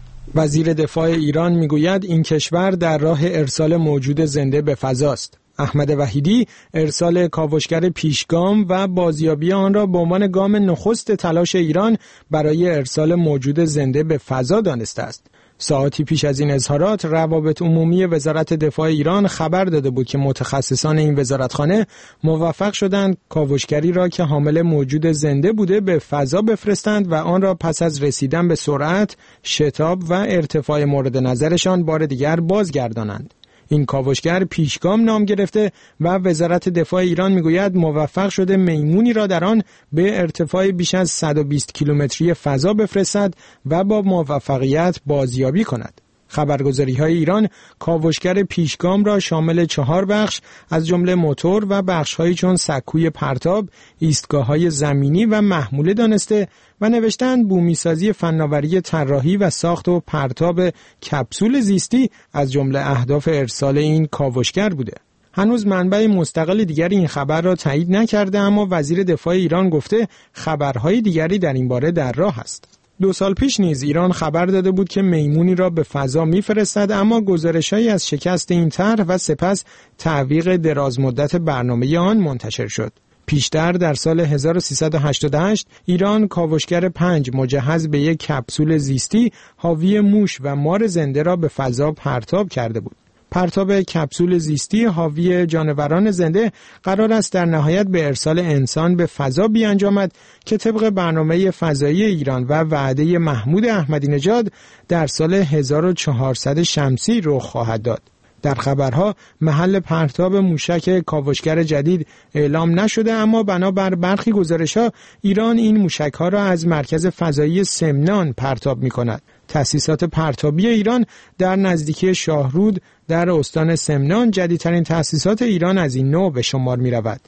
وزیر دفاع ایران میگوید این کشور در راه ارسال موجود زنده به فضاست. احمد وحیدی ارسال کاوشگر پیشگام و بازیابی آن را به عنوان گام نخست تلاش ایران برای ارسال موجود زنده به فضا دانسته است. ساعتی پیش از این اظهارات روابط عمومی وزارت دفاع ایران خبر داده بود که متخصصان این وزارتخانه موفق شدند کاوشگری را که حامل موجود زنده بوده به فضا بفرستند و آن را پس از رسیدن به سرعت، شتاب و ارتفاع مورد نظرشان بار دیگر بازگردانند. این کاوشگر پیشگام نام گرفته و وزارت دفاع ایران میگوید موفق شده میمونی را در آن به ارتفاع بیش از صد و بیست کیلومتری فضا بفرستد و با موفقیت بازیابی کند. خبرگزاری‌های ایران کاوشگر پیشگام را شامل چهار بخش از جمله موتور و بخش‌هایی چون سکوی پرتاب، ایستگاه‌های زمینی و محموله دانسته و نوشتند بومیسازی فناوری طراحی و ساخت و پرتاب کپسول زیستی از جمله اهداف ارسال این کاوشگر بوده. هنوز منبع مستقل دیگری این خبر را تایید نکرده، اما وزیر دفاع ایران گفته خبرهای دیگری در این باره در راه است. دو سال پیش نیز ایران خبر داده بود که میمونی را به فضا میفرستد، اما گزارش‌هایی از شکست این طرح و سپس تعویق درازمدت برنامه آن منتشر شد. پیشتر در سال هزار و سیصد و هشتاد و هشت ایران کاوشگر پنج مجهز به یک کپسول زیستی حاوی موش و مار زنده را به فضا پرتاب کرده بود. پرتاب کپسول زیستی حاوی جانوران زنده قرار است در نهایت به ارسال انسان به فضا بیانجامد که طبق برنامه فضایی ایران و وعده محمود احمدی نژاد در سال هزار و چهارصد شمسی رخ خواهد داد. در خبرها محل پرتاب موشک کاوشگر جدید اعلام نشده، اما بنابر برخی گزارش‌ها ایران این موشک‌ها را از مرکز فضایی سمنان پرتاب می‌کند. تأسیسات پرتابی ایران در نزدیکی شاهرود در استان سمنان جدیدترین تأسیسات ایران از این نوع به شمار می‌رود.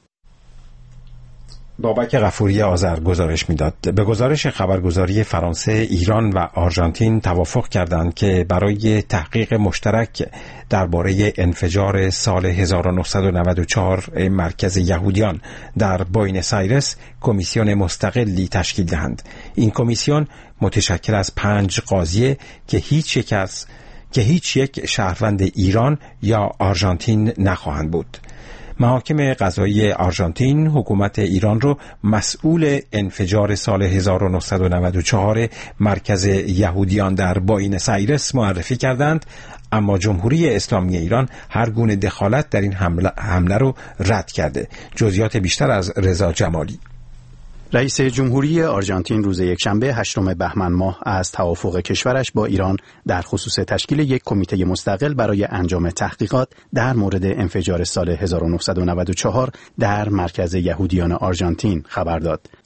بابک غفوری آذر گزارش میداد. به گزارش خبرگزاری فرانسه، ایران و آرژانتین توافق کردند که برای تحقیق مشترک درباره انفجار سال هزار و نهصد و نود و چهار مرکز یهودیان در بوئنوس آیرس کمیسیون مستقلی تشکیل دهند. این کمیسیون متشکل از پنج قاضی که هیچ یک از که هیچ یک شهروند ایران یا آرژانتین نخواهند بود. محاکم قضایی آرژانتین حکومت ایران رو مسئول انفجار سال هزار و نهصد و نود و چهار مرکز یهودیان در بوئنوس آیرس معرفی کردند، اما جمهوری اسلامی ایران هر گونه دخالت در این حمله, حمله رو رد کرده. جزئیات بیشتر از رضا جمالی. رئیس جمهوری آرژانتین روز یکشنبه هشتم بهمن ماه از توافق کشورش با ایران در خصوص تشکیل یک کمیته مستقل برای انجام تحقیقات در مورد انفجار سال هزار و نهصد و نود و چهار در مرکز یهودیان آرژانتین خبر داد.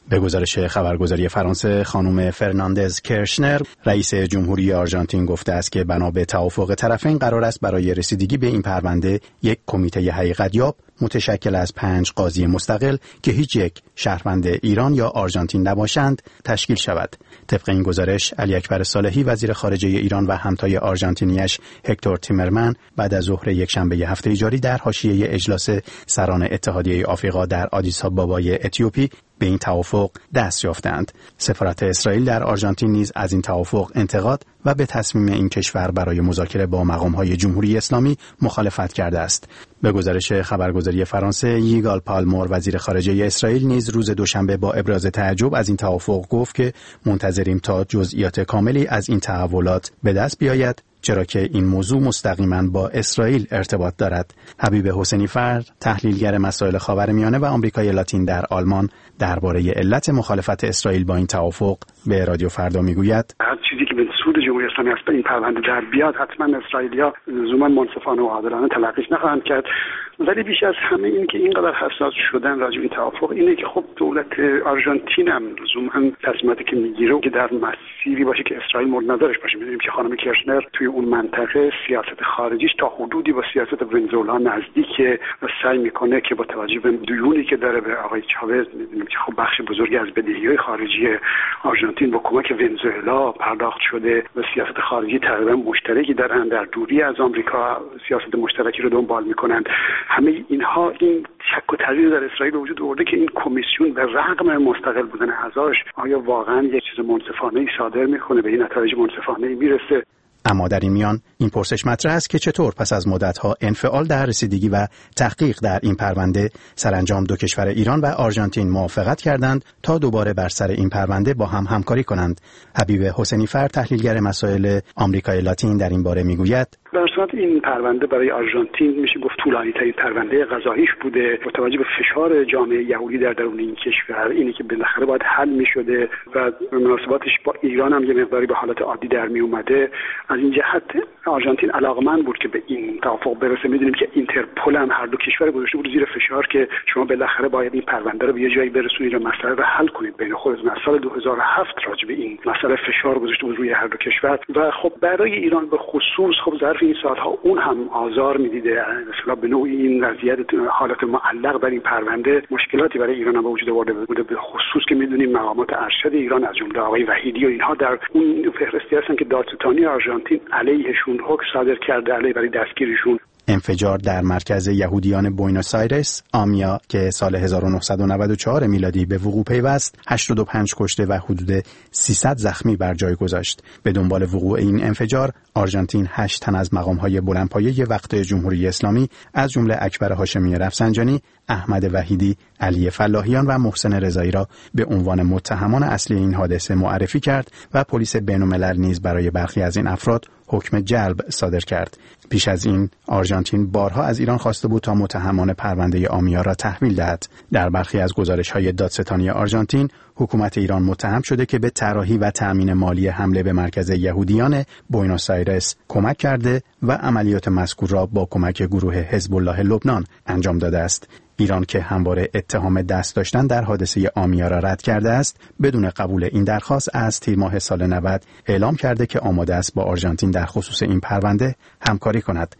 به گزارش خبرگزاری فرانسه، خانم فرناندز کرشنر، رئیس جمهوری آرژانتین گفته است که بنا به توافق طرفین قرار است برای رسیدگی به این پرونده یک کمیته حقیقت‌یاب متشکل از پنج قاضی مستقل که هیچ یک شهروند ایران یا آرژانتین نباشند تشکیل شود. طبق این گزارش، علی اکبر صالحی وزیر خارجه ایران و همتای آرژانتینیش هکتور تیمرمن بعد از ظهر یکشنبه هفته جاری در حاشیه اجلاس سران اتحادیه آفریقا در آدیس آبابای اتیوپی به این توافق دست یافتند. سفارت اسرائیل در آرژانتین نیز از این توافق انتقاد و به تصمیم این کشور برای مذاکره با مقام‌های جمهوری اسلامی مخالفت کرده است. به گزارش خبرگزاری فرانسه، ییگال پالمور وزیر خارجه اسرائیل نیز روز دوشنبه با ابراز تعجب از این توافق گفت که منتظریم تا جزئیات کاملی از این تحولات به دست بیاید، چرا که این موضوع مستقیما با اسرائیل ارتباط دارد. حبیب حسینی فرد، تحلیلگر مسائل خاورمیانه و آمریکای لاتین در آلمان، درباره علت مخالفت اسرائیل با این توافق به رادیو فردا میگوید: هر چیزی که به سود جمهوری اسلامی است به این پرونده در بیاد، حتما اسرائیلیا لزوما منصفانه و عادلانه تلقیش نخواهند کرد. ولی بیش از همه این که اینقدر حساس شدن راجع به این توافق اینه که خب دولت آرژانتین هم لزوما تصمیماتی که میگیره که در مسیری باشه که اسرائیل مورد نظرش باشه. میدونیم که خانم کرشنر توی اون منطقه سیاست خارجیش تا حدودی با سیاست ونزوئلا نزدیکه و سعی میکنه که با توجه به دیونی که داره به آقای چاوز، میدونیم که خب بخش بزرگی از بدهی‌های خارجی آرژانتین با کمک ونزوئلا پرداخت شده و سیاست خارجی تقریبا مشترکی دارن، در دوری از آمریکا سیاست مشترکی رو دنبال میکنن. همه اینها این شک و تردید در اسرائیل وجود آورده که این کمیسیون به رغم مستقل بودن اعضاش آیا واقعا یک چیز منصفانه‌ای صادر میکنه، به این نتایج منصفانه‌ای میرسه. اما در این میان این پرسش مطرح است که چطور پس از مدت‌ها انفعال در رسیدگی و تحقیق در این پرونده سرانجام دو کشور ایران و آرژانتین موافقت کردند تا دوباره بر سر این پرونده با هم همکاری کنند. حبیب حسینی فر، تحلیلگر مسائل آمریکای لاتین، در این باره میگوید: در صورت این پرونده برای آرژانتین میشه گفت طولانی‌ترین پرونده قضاییش بوده. با توجه به فشار جامعه یهودی در درون این کشور، اینی که بالاخره باید حل می‌شده و مناسباتش با ایران هم یه مقداری به حالت عادی در می اومده، از این جهت آرژانتین علاقمند بود که به این توافق برسه. می‌دونیم که اینترپل هم هر دو کشور گذاشته بود زیر فشار که شما بالاخره باید این پرونده رو به یه جایی برسونید و مسئله رو حل کنید بین خودتون. از سال دو هزار و هفت راجع به این مسئله فشار گذاشته بود روی هر دو کشور و خب برای ایران به خصوص خب ظرف این سالها اون هم آزار میدیده. مثلا به نوعی این وضعیت حالت معلق بر این پرونده مشکلاتی برای ایران هم به وجود آورده بوده، به خصوص که میدونیم مقامات ارشد ایران از جمله آقای وحیدی و اینها در اون فهرستی هستن که دادستانی آرژانتین علیهشون حکم صادر کرده علیه برای دستگیرشون. انفجار در مرکز یهودیان بوینوس آیرس، آمیا، که سال هزار و نهصد و نود و چهار میلادی به وقوع پیوست، هشتاد و پنج کشته و حدود سیصد زخمی بر جای گذاشت. به دنبال وقوع این انفجار، آرژانتین هشت تن از مقام‌های بلندپایه وقت جمهوری اسلامی از جمله اکبر هاشمی رفسنجانی، احمد وحیدی، علی فلاحیان و محسن رضایی را به عنوان متهمان اصلی این حادثه معرفی کرد و پلیس بین‌الملل نیز برای برخی از این افراد حکم جلب صادر کرد. پیش از این آرژانتین بارها از ایران خواسته بود تا متهمان پرونده آمیا را تحویل دهد. در برخی از گزارش‌های دادستانی آرژانتین، حکومت ایران متهم شده که به طراحی و تأمین مالی حمله به مرکز یهودیان بوینوس آیرس کمک کرده و عملیات مذکور را با کمک گروه حزب الله لبنان انجام داده است. ایران که همواره اتهام دست داشتن در حادثه آمیا را رد کرده است، بدون قبول این درخواست از تیر ماه سال نود اعلام کرده که آماده است با آرژانتین در خصوص این پرونده همکاری کند.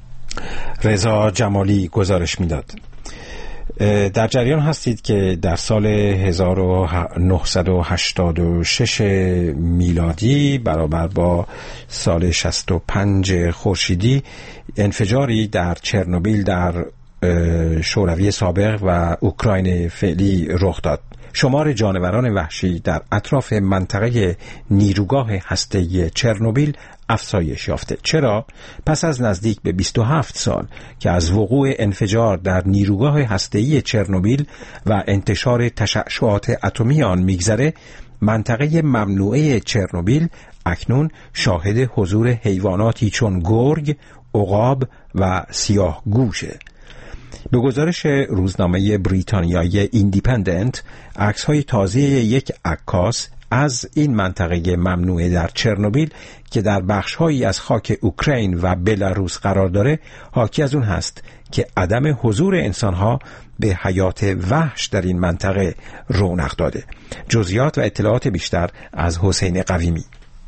رضا جمالی گزارش میداد. در جریان هستید که در سال هزار و نهصد و هشتاد و شش میلادی برابر با سال شصت و پنج خورشیدی انفجاری در چرنوبیل در شوروی سابق و اوکراین فعلی رخ داد. شمار جانوران وحشی در اطراف منطقه نیروگاه هسته‌ای چرنوبیل افزایش یافته. چرا؟ پس از نزدیک به بیست و هفت سال که از وقوع انفجار در نیروگاه هسته‌ای چرنوبیل و انتشار تشعشعات اتمی آن میگذره، منطقه ممنوعه چرنوبیل اکنون شاهد حضور حیواناتی چون گرگ، عقاب و سیاه گوشه. به گزارش روزنامه بریتانیایی ایندیپندنت، عکس‌های تازه یک عکاس از این منطقه ممنوعه در چرنوبیل که در بخش‌هایی از خاک اوکراین و بلاروس قرار داره حاکی از اون هست که عدم حضور انسان‌ها به حیات وحش در این منطقه رونق داده. جزئیات و اطلاعات بیشتر از حسین قویمی.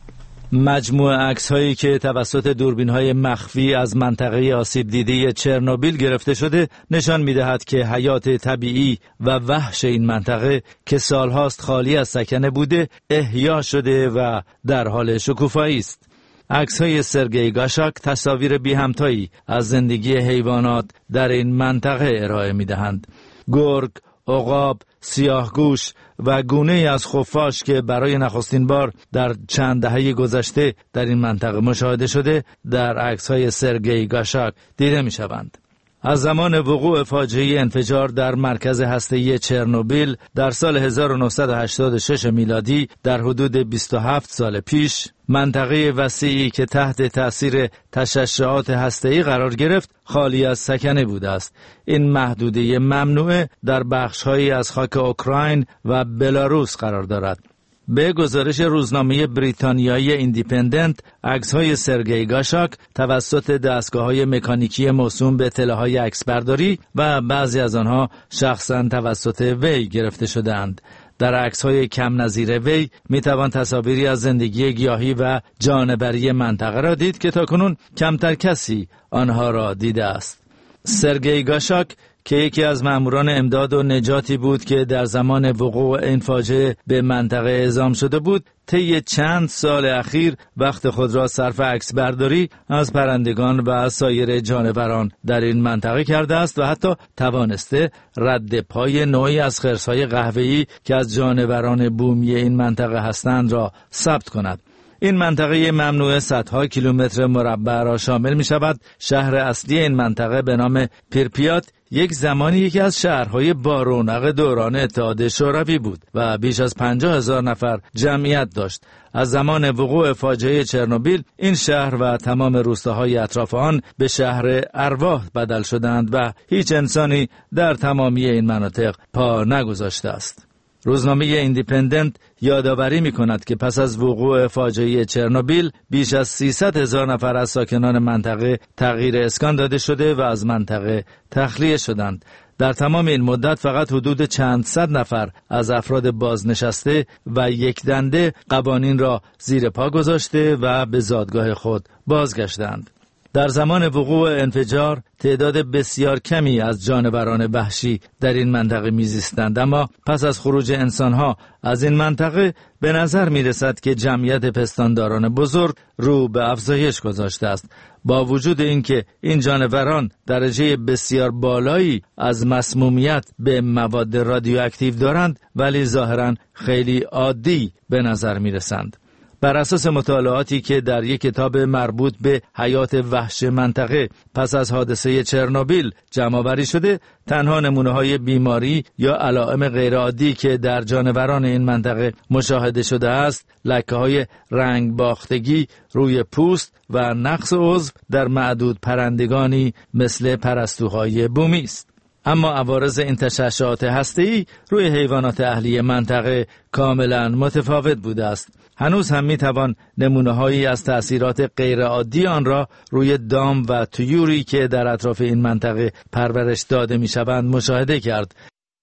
مجموع عکس‌هایی که توسط دوربین‌های مخفی از منطقه آسیب دیده چرنوبیل گرفته شده نشان می‌دهد که حیات طبیعی و وحش این منطقه که سال‌هاست خالی از سکنه بوده احیا شده و در حال شکوفایی است. عکس‌های سرگئی گاشاک تصاویر بی‌همتایی از زندگی حیوانات در این منطقه ارائه می‌دهند. گرگ، عقاب، سیاهگوش و گونه از خفاش که برای نخستین بار در چند دهه گذشته در این منطقه مشاهده شده در عکس‌های سرگئی گاشاک دیده می‌شوند. از زمان وقوع فاجعه انفجار در مرکز هسته‌ای چرنوبیل در سال هزار و نهصد و هشتاد و شش میلادی در حدود بیست و هفت سال پیش، منطقه وسیعی که تحت تأثیر تشعشعات هسته‌ای قرار گرفت خالی از سکنه بوده است. این محدوده ممنوعه در بخش‌هایی از خاک اوکراین و بلاروس قرار دارد. به گزارش روزنامه بریتانیایی ایندیپندنت، عکس‌های سرگئی گاشاک توسط دستگاه‌های مکانیکی موسوم به تله‌های عکسبرداری و بعضی از آنها شخصاً توسط وی گرفته شده‌اند. در عکس‌های کم نظیر وی می‌توان تصاویری از زندگی گیاهی و جانوری منطقه را دید که تاکنون کمتر کسی آنها را دیده است. سرگئی گاشاک که یکی از ماموران امداد و نجاتی بود که در زمان وقوع این فاجعه به منطقه اعزام شده بود، طی چند سال اخیر وقت خود را صرف عکس برداری از پرندگان و از سایر جانوران در این منطقه کرده است و حتی توانسته رد پای نوعی از خرس‌های قهوه‌ای که از جانوران بومی این منطقه هستند را ثبت کند. این منطقه ممنوعه صدها کیلومتر مربع را شامل می شود. شهر اصلی این منطقه به نام پیرپیات یک زمانی یکی از شهرهای با رونق دوران اتحاد شوروی بود و بیش از پنجاه هزار نفر جمعیت داشت. از زمان وقوع فاجعه چرنوبیل این شهر و تمام روستاهای اطراف آن به شهر ارواح بدل شدند و هیچ انسانی در تمامی این مناطق پا نگذاشته است. روزنامه ایندیپندنت یادآوری می‌کند که پس از وقوع فاجعه چرنوبیل بیش از سیصد هزار نفر از ساکنان منطقه تغییر اسکان داده شده و از منطقه تخلیه شدند. در تمام این مدت فقط حدود چند صد نفر از افراد بازنشسته و یک دنده قوانین را زیر پا گذاشته و به زادگاه خود بازگشتند. در زمان وقوع انفجار تعداد بسیار کمی از جانوران وحشی در این منطقه میزیستند، اما پس از خروج انسانها از این منطقه به نظر میرسد که جمعیت پستانداران بزرگ رو به افزایش گذاشته است. با وجود اینکه این جانوران درجه بسیار بالایی از مسمومیت به مواد رادیواکتیو دارند، ولی ظاهراً خیلی عادی به نظر میرسند. بر اساس مطالعاتی که در یک کتاب مربوط به حیات وحش منطقه پس از حادثه چرنوبیل جمع‌آوری شده، تنها نمونه‌های بیماری یا علائم غیرعادی که در جانوران این منطقه مشاهده شده است، لکه‌های رنگ باختگی روی پوست و نقص عضو در معدود پرندگانی مثل پرستوهای بومی است. اما عوارض این تشعشعات هسته‌ای روی حیوانات اهلی منطقه کاملا متفاوت بوده است. هنوز هم میتوان نمونه‌هایی از تأثیرات غیرعادی آن را روی دام و طیوری که در اطراف این منطقه پرورش داده میشوند مشاهده کرد.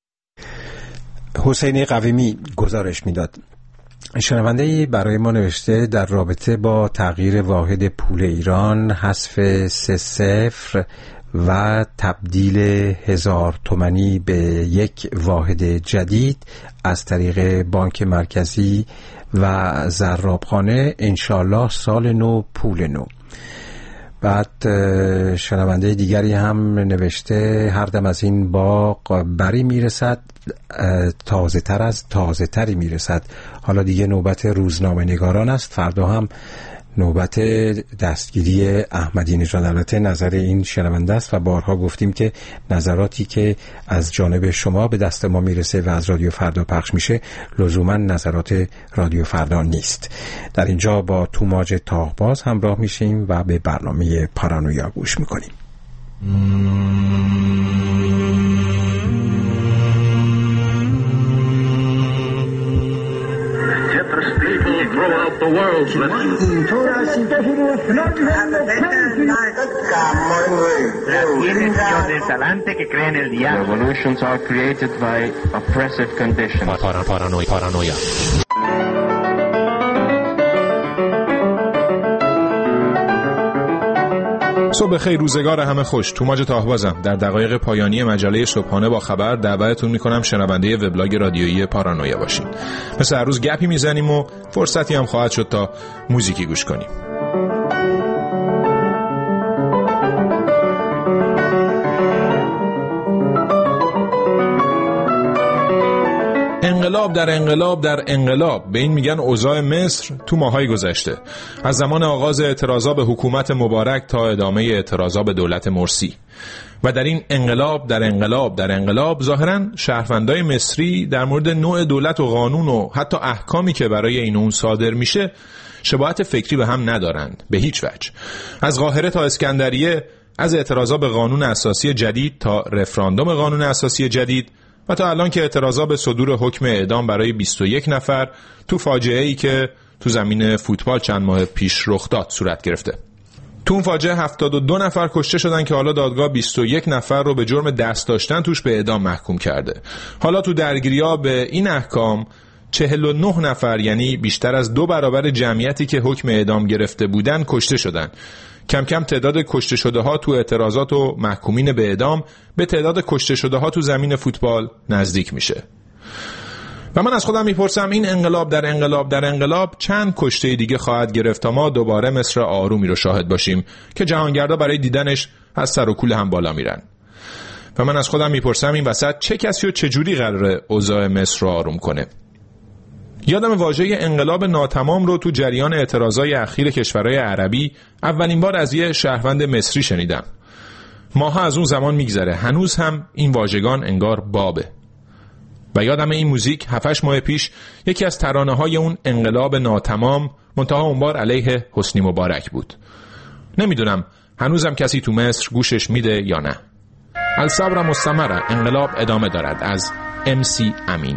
حسین قویمی گزارش میداد. شنونده‌ای برای ما نوشته در رابطه با تغییر واحد پول ایران، حذف سه صفر و تبدیل هزار تومانی به یک واحد جدید از طریق بانک مرکزی و زرابخانه، انشالله سال نو پول نو. بعد شنونده دیگری هم نوشته هر دم از این باغ بری میرسد، تازه تر از تازه تری میرسد. حالا دیگه نوبت روزنامه نگاران است، فردا هم نوبت دستگیری احمدی نژاد. البته نظر این شنونده است و بارها گفتیم که نظراتی که از جانب شما به دست ما میرسه و از رادیو فردا پخش میشه لزوما نظرات رادیو فردا نیست. در اینجا با توماج تاغباز همراه میشیم و به برنامه پارانویا گوش میکنیم. Città اینطور هستید که Revolutions are created by oppressive conditions. Paranoia. Paranoia. صبح خیر، روزگار همه خوش. توماج تاهبازم. در دقایق پایانی مجله صبحانه با خبر دعوتتون میکنم شنونده وبلاگ رادیویی پارانویا باشین. مثل هر روز گپی میزنیم و فرصتی هم خواهد شد تا موزیکی گوش کنیم. انقلاب در انقلاب در انقلاب، به این میگن اوضاع مصر تو ماهای گذشته، از زمان آغاز اعتراضات به حکومت مبارک تا ادامه اعتراضات به دولت مرسی. و در این انقلاب در انقلاب در انقلاب ظاهراً شهروندای مصری در مورد نوع دولت و قانون و حتی احکامی که برای این اون صادر میشه شباهت فکری به هم ندارند به هیچ وجه. از قاهره تا اسکندریه، از اعتراضات به قانون اساسی جدید تا رفراندوم قانون اساسی جدید و تا الان که اعتراضات به صدور حکم اعدام برای بیست و یک نفر تو فاجعه‌ای که تو زمین فوتبال چند ماه پیش رخ داد صورت گرفته. تو اون فاجعه هفتاد و دو نفر کشته شدن که حالا دادگاه بیست و یک نفر رو به جرم دست داشتن توش به اعدام محکوم کرده. حالا تو درگیری‌ها به این احکام چهل و نه نفر، یعنی بیشتر از دو برابر جمعیتی که حکم اعدام گرفته بودن، کشته شدن. کم کم تعداد کشته شده ها تو اعتراضات و محکومین به اعدام به تعداد کشته شده ها تو زمین فوتبال نزدیک میشه. و من از خودم میپرسم این انقلاب در انقلاب در انقلاب چند کشته دیگه خواهد گرفت تا ما دوباره مصر آرومی رو شاهد باشیم که جهانگردا برای دیدنش از سر و کول هم بالا میرن. و من از خودم میپرسم این وسط چه کسی و چه جوری قراره اوضاع مصر رو آروم کنه. یادم واژه انقلاب ناتمام رو تو جریان اعتراضای اخیر کشورهای عربی اولین بار از یه شهروند مصری شنیدم. ماها از اون زمان میگذره، هنوز هم این واژگان انگار بابه. و یادم این موزیک هفتش ماه پیش یکی از ترانه‌های اون انقلاب ناتمام منتها اون بار علیه حسنی مبارک بود. نمیدونم هنوزم کسی تو مصر گوشش میده یا نه. الصبر مستمره، انقلاب ادامه دارد. از ام سی امین.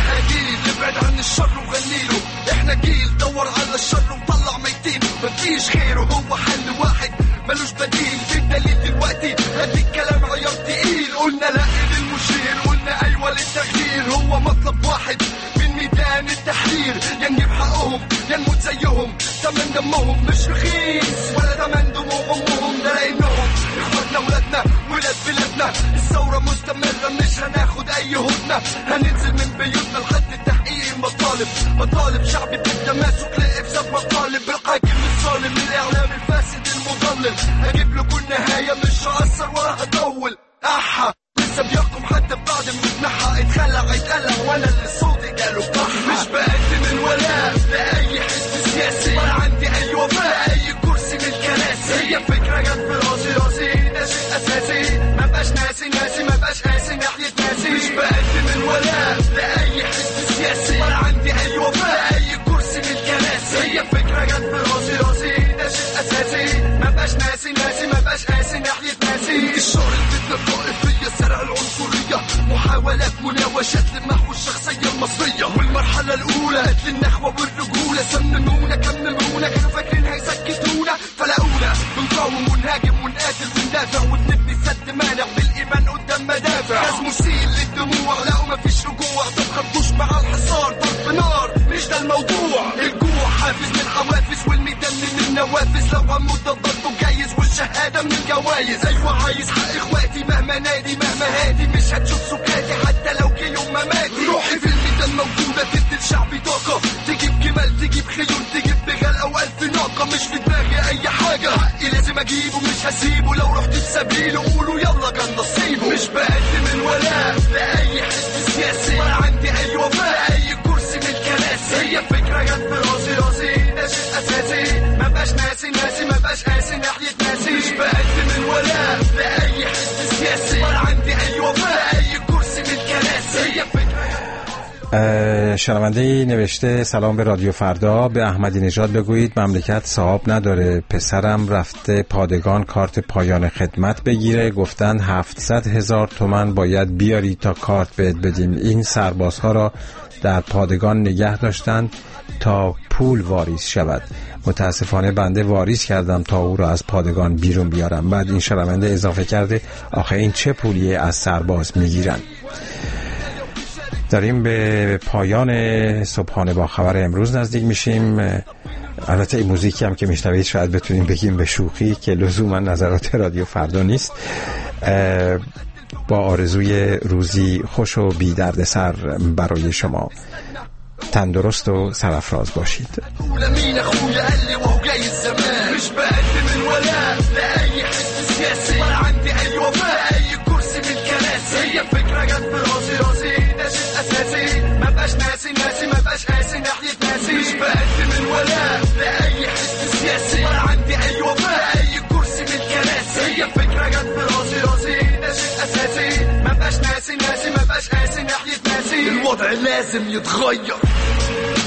عن الشر وغنيله، احنا جيل دور على الشر وطلع ميتين، مفيش خيره هو حل واحد ملوش بديل. في الدليل دلوقتي ادي الكلام عيار تقيل، قلنا لا للمشير، قلنا ايوه للتغيير. هو مطلب واحد من ميدان التحرير، يا نجيب حقهم يا نموت زيهم. تمن دمهم مش رخيص ولا تمن دموع امهم، ده لانهم اخواتنا ولادنا ولاد بلادنا. الثوره مستمره مش هناخد اي هدنه، هننزل من بيوتنا لحد التحقيق. مطالب مطالب شعبي بالتماسك لإفساد مطالب الحاكم الظالم، الإعلام الفاسد المضلل. هجيب له كل نهاية مش هأثر ولا هطول. أحا لسه بيحكم حتى بعد ما اتنحى، اتخلع اتقلع وانا اللي صوتي جاله بحة. مش بقدم الولاء لأي حزب سياسي ولا عندي أي وفاء أي كرسي من الكراسي. هي فكرة جت في راسي راسي ده شيء أساسي، ما بقاش ناسي ناسي ما بقاش قاسي ناحية ناسي. مش بقدم الولاء لأي حزب سياسي ولا عندي أي وفاء أي كرسي من الكراسي. هي فكرة جت في راسي راسي ده شيء أساسي، ما بقاش ناسي ناسي ما بقاش قاسي ناحية ناسي. انتشار الفتنة الطائفية، سرع العنصرية، محاولات مناوشات لمحو الشخصية المصرية. والمرحلة الأولى قتل النخوة والرجولة، سممونا كممونا كانوا فاكرين هيسكتونا، فلاقونا بنقاوم ونهاجم ونقاتل وندافع وبنبني سد مانع بالإيمان قدام مدافع. ناس مسيل للدموع لقوا مفيش رجوع، طب خرطوش مع الحصار ضرب نار مش ده الموضوع. الجوع حافز من حوافز والميدان من النوافذ، لو هموت ضده جايز والشهادة من الجوايز. أيوة عايز حق إخواتي مهما نادي مهما هادي، مش هتشوف سكاتي حتى لو جه يوم مماتي. روحي في الميدان موجودة تدي لشعبي طاقة، تجيب جمال تجيب خيول تجيب بغال أو ألف ناقة. مش في دماغي أي حاجة، حقي لازم أجيبه مش هسيبه، لو رحت في سبيله قولوا يلا كان نصيبه. مش بقدم الولاء لأي حزب سياسي ولا عندي أي وفاء أي كرسي من الكراسي. هي فكرة جت في راسي راسي ده شيء أساسي، ما بقاش ناسي ناسي ما بقاش قاسي ناحية ناسي. مش بقدم الولاء لأي حزب سياسي ولا عندي أي وفاء أي كرسي من الكراسي. هي فكرة شنونده نوشته سلام به رادیو فردا، به احمدی نژاد بگویید مملکت صاحب نداره، پسرم رفته پادگان کارت پایان خدمت بگیره، گفتن هفتصد هزار تومن باید بیاری تا کارت بهت بدیم. این سربازها را در پادگان نگه داشتند تا پول واریز شود. متاسفانه بنده واریز کردم تا او را از پادگان بیرون بیارم. بعد این شنونده اضافه کرده آخه این چه پولیه از سرباز میگیرن. داریم به پایان صبحانه با خبر امروز نزدیک میشیم. البته این موزیکی هم که میشنوید شاید بتونیم بگیم به شوخی که لزوما نظرات رادیو فردا نیست. با آرزوی روزی خوش و بی درد سر برای شما. تندرست و سرافراز باشید. ناسي ناسي ما بقاش قاسي ناحية ناسي مش بقدم الولاء لأي حزب سياسي ولا عندي أي وفاء أي كرسي من الكراسي هي فكرة جت في راسي راسي ده شيء أساسي ما بقاش ناسي ناسي ما بقاش قاسي ناحية ناسي الوضع لازم يتغير.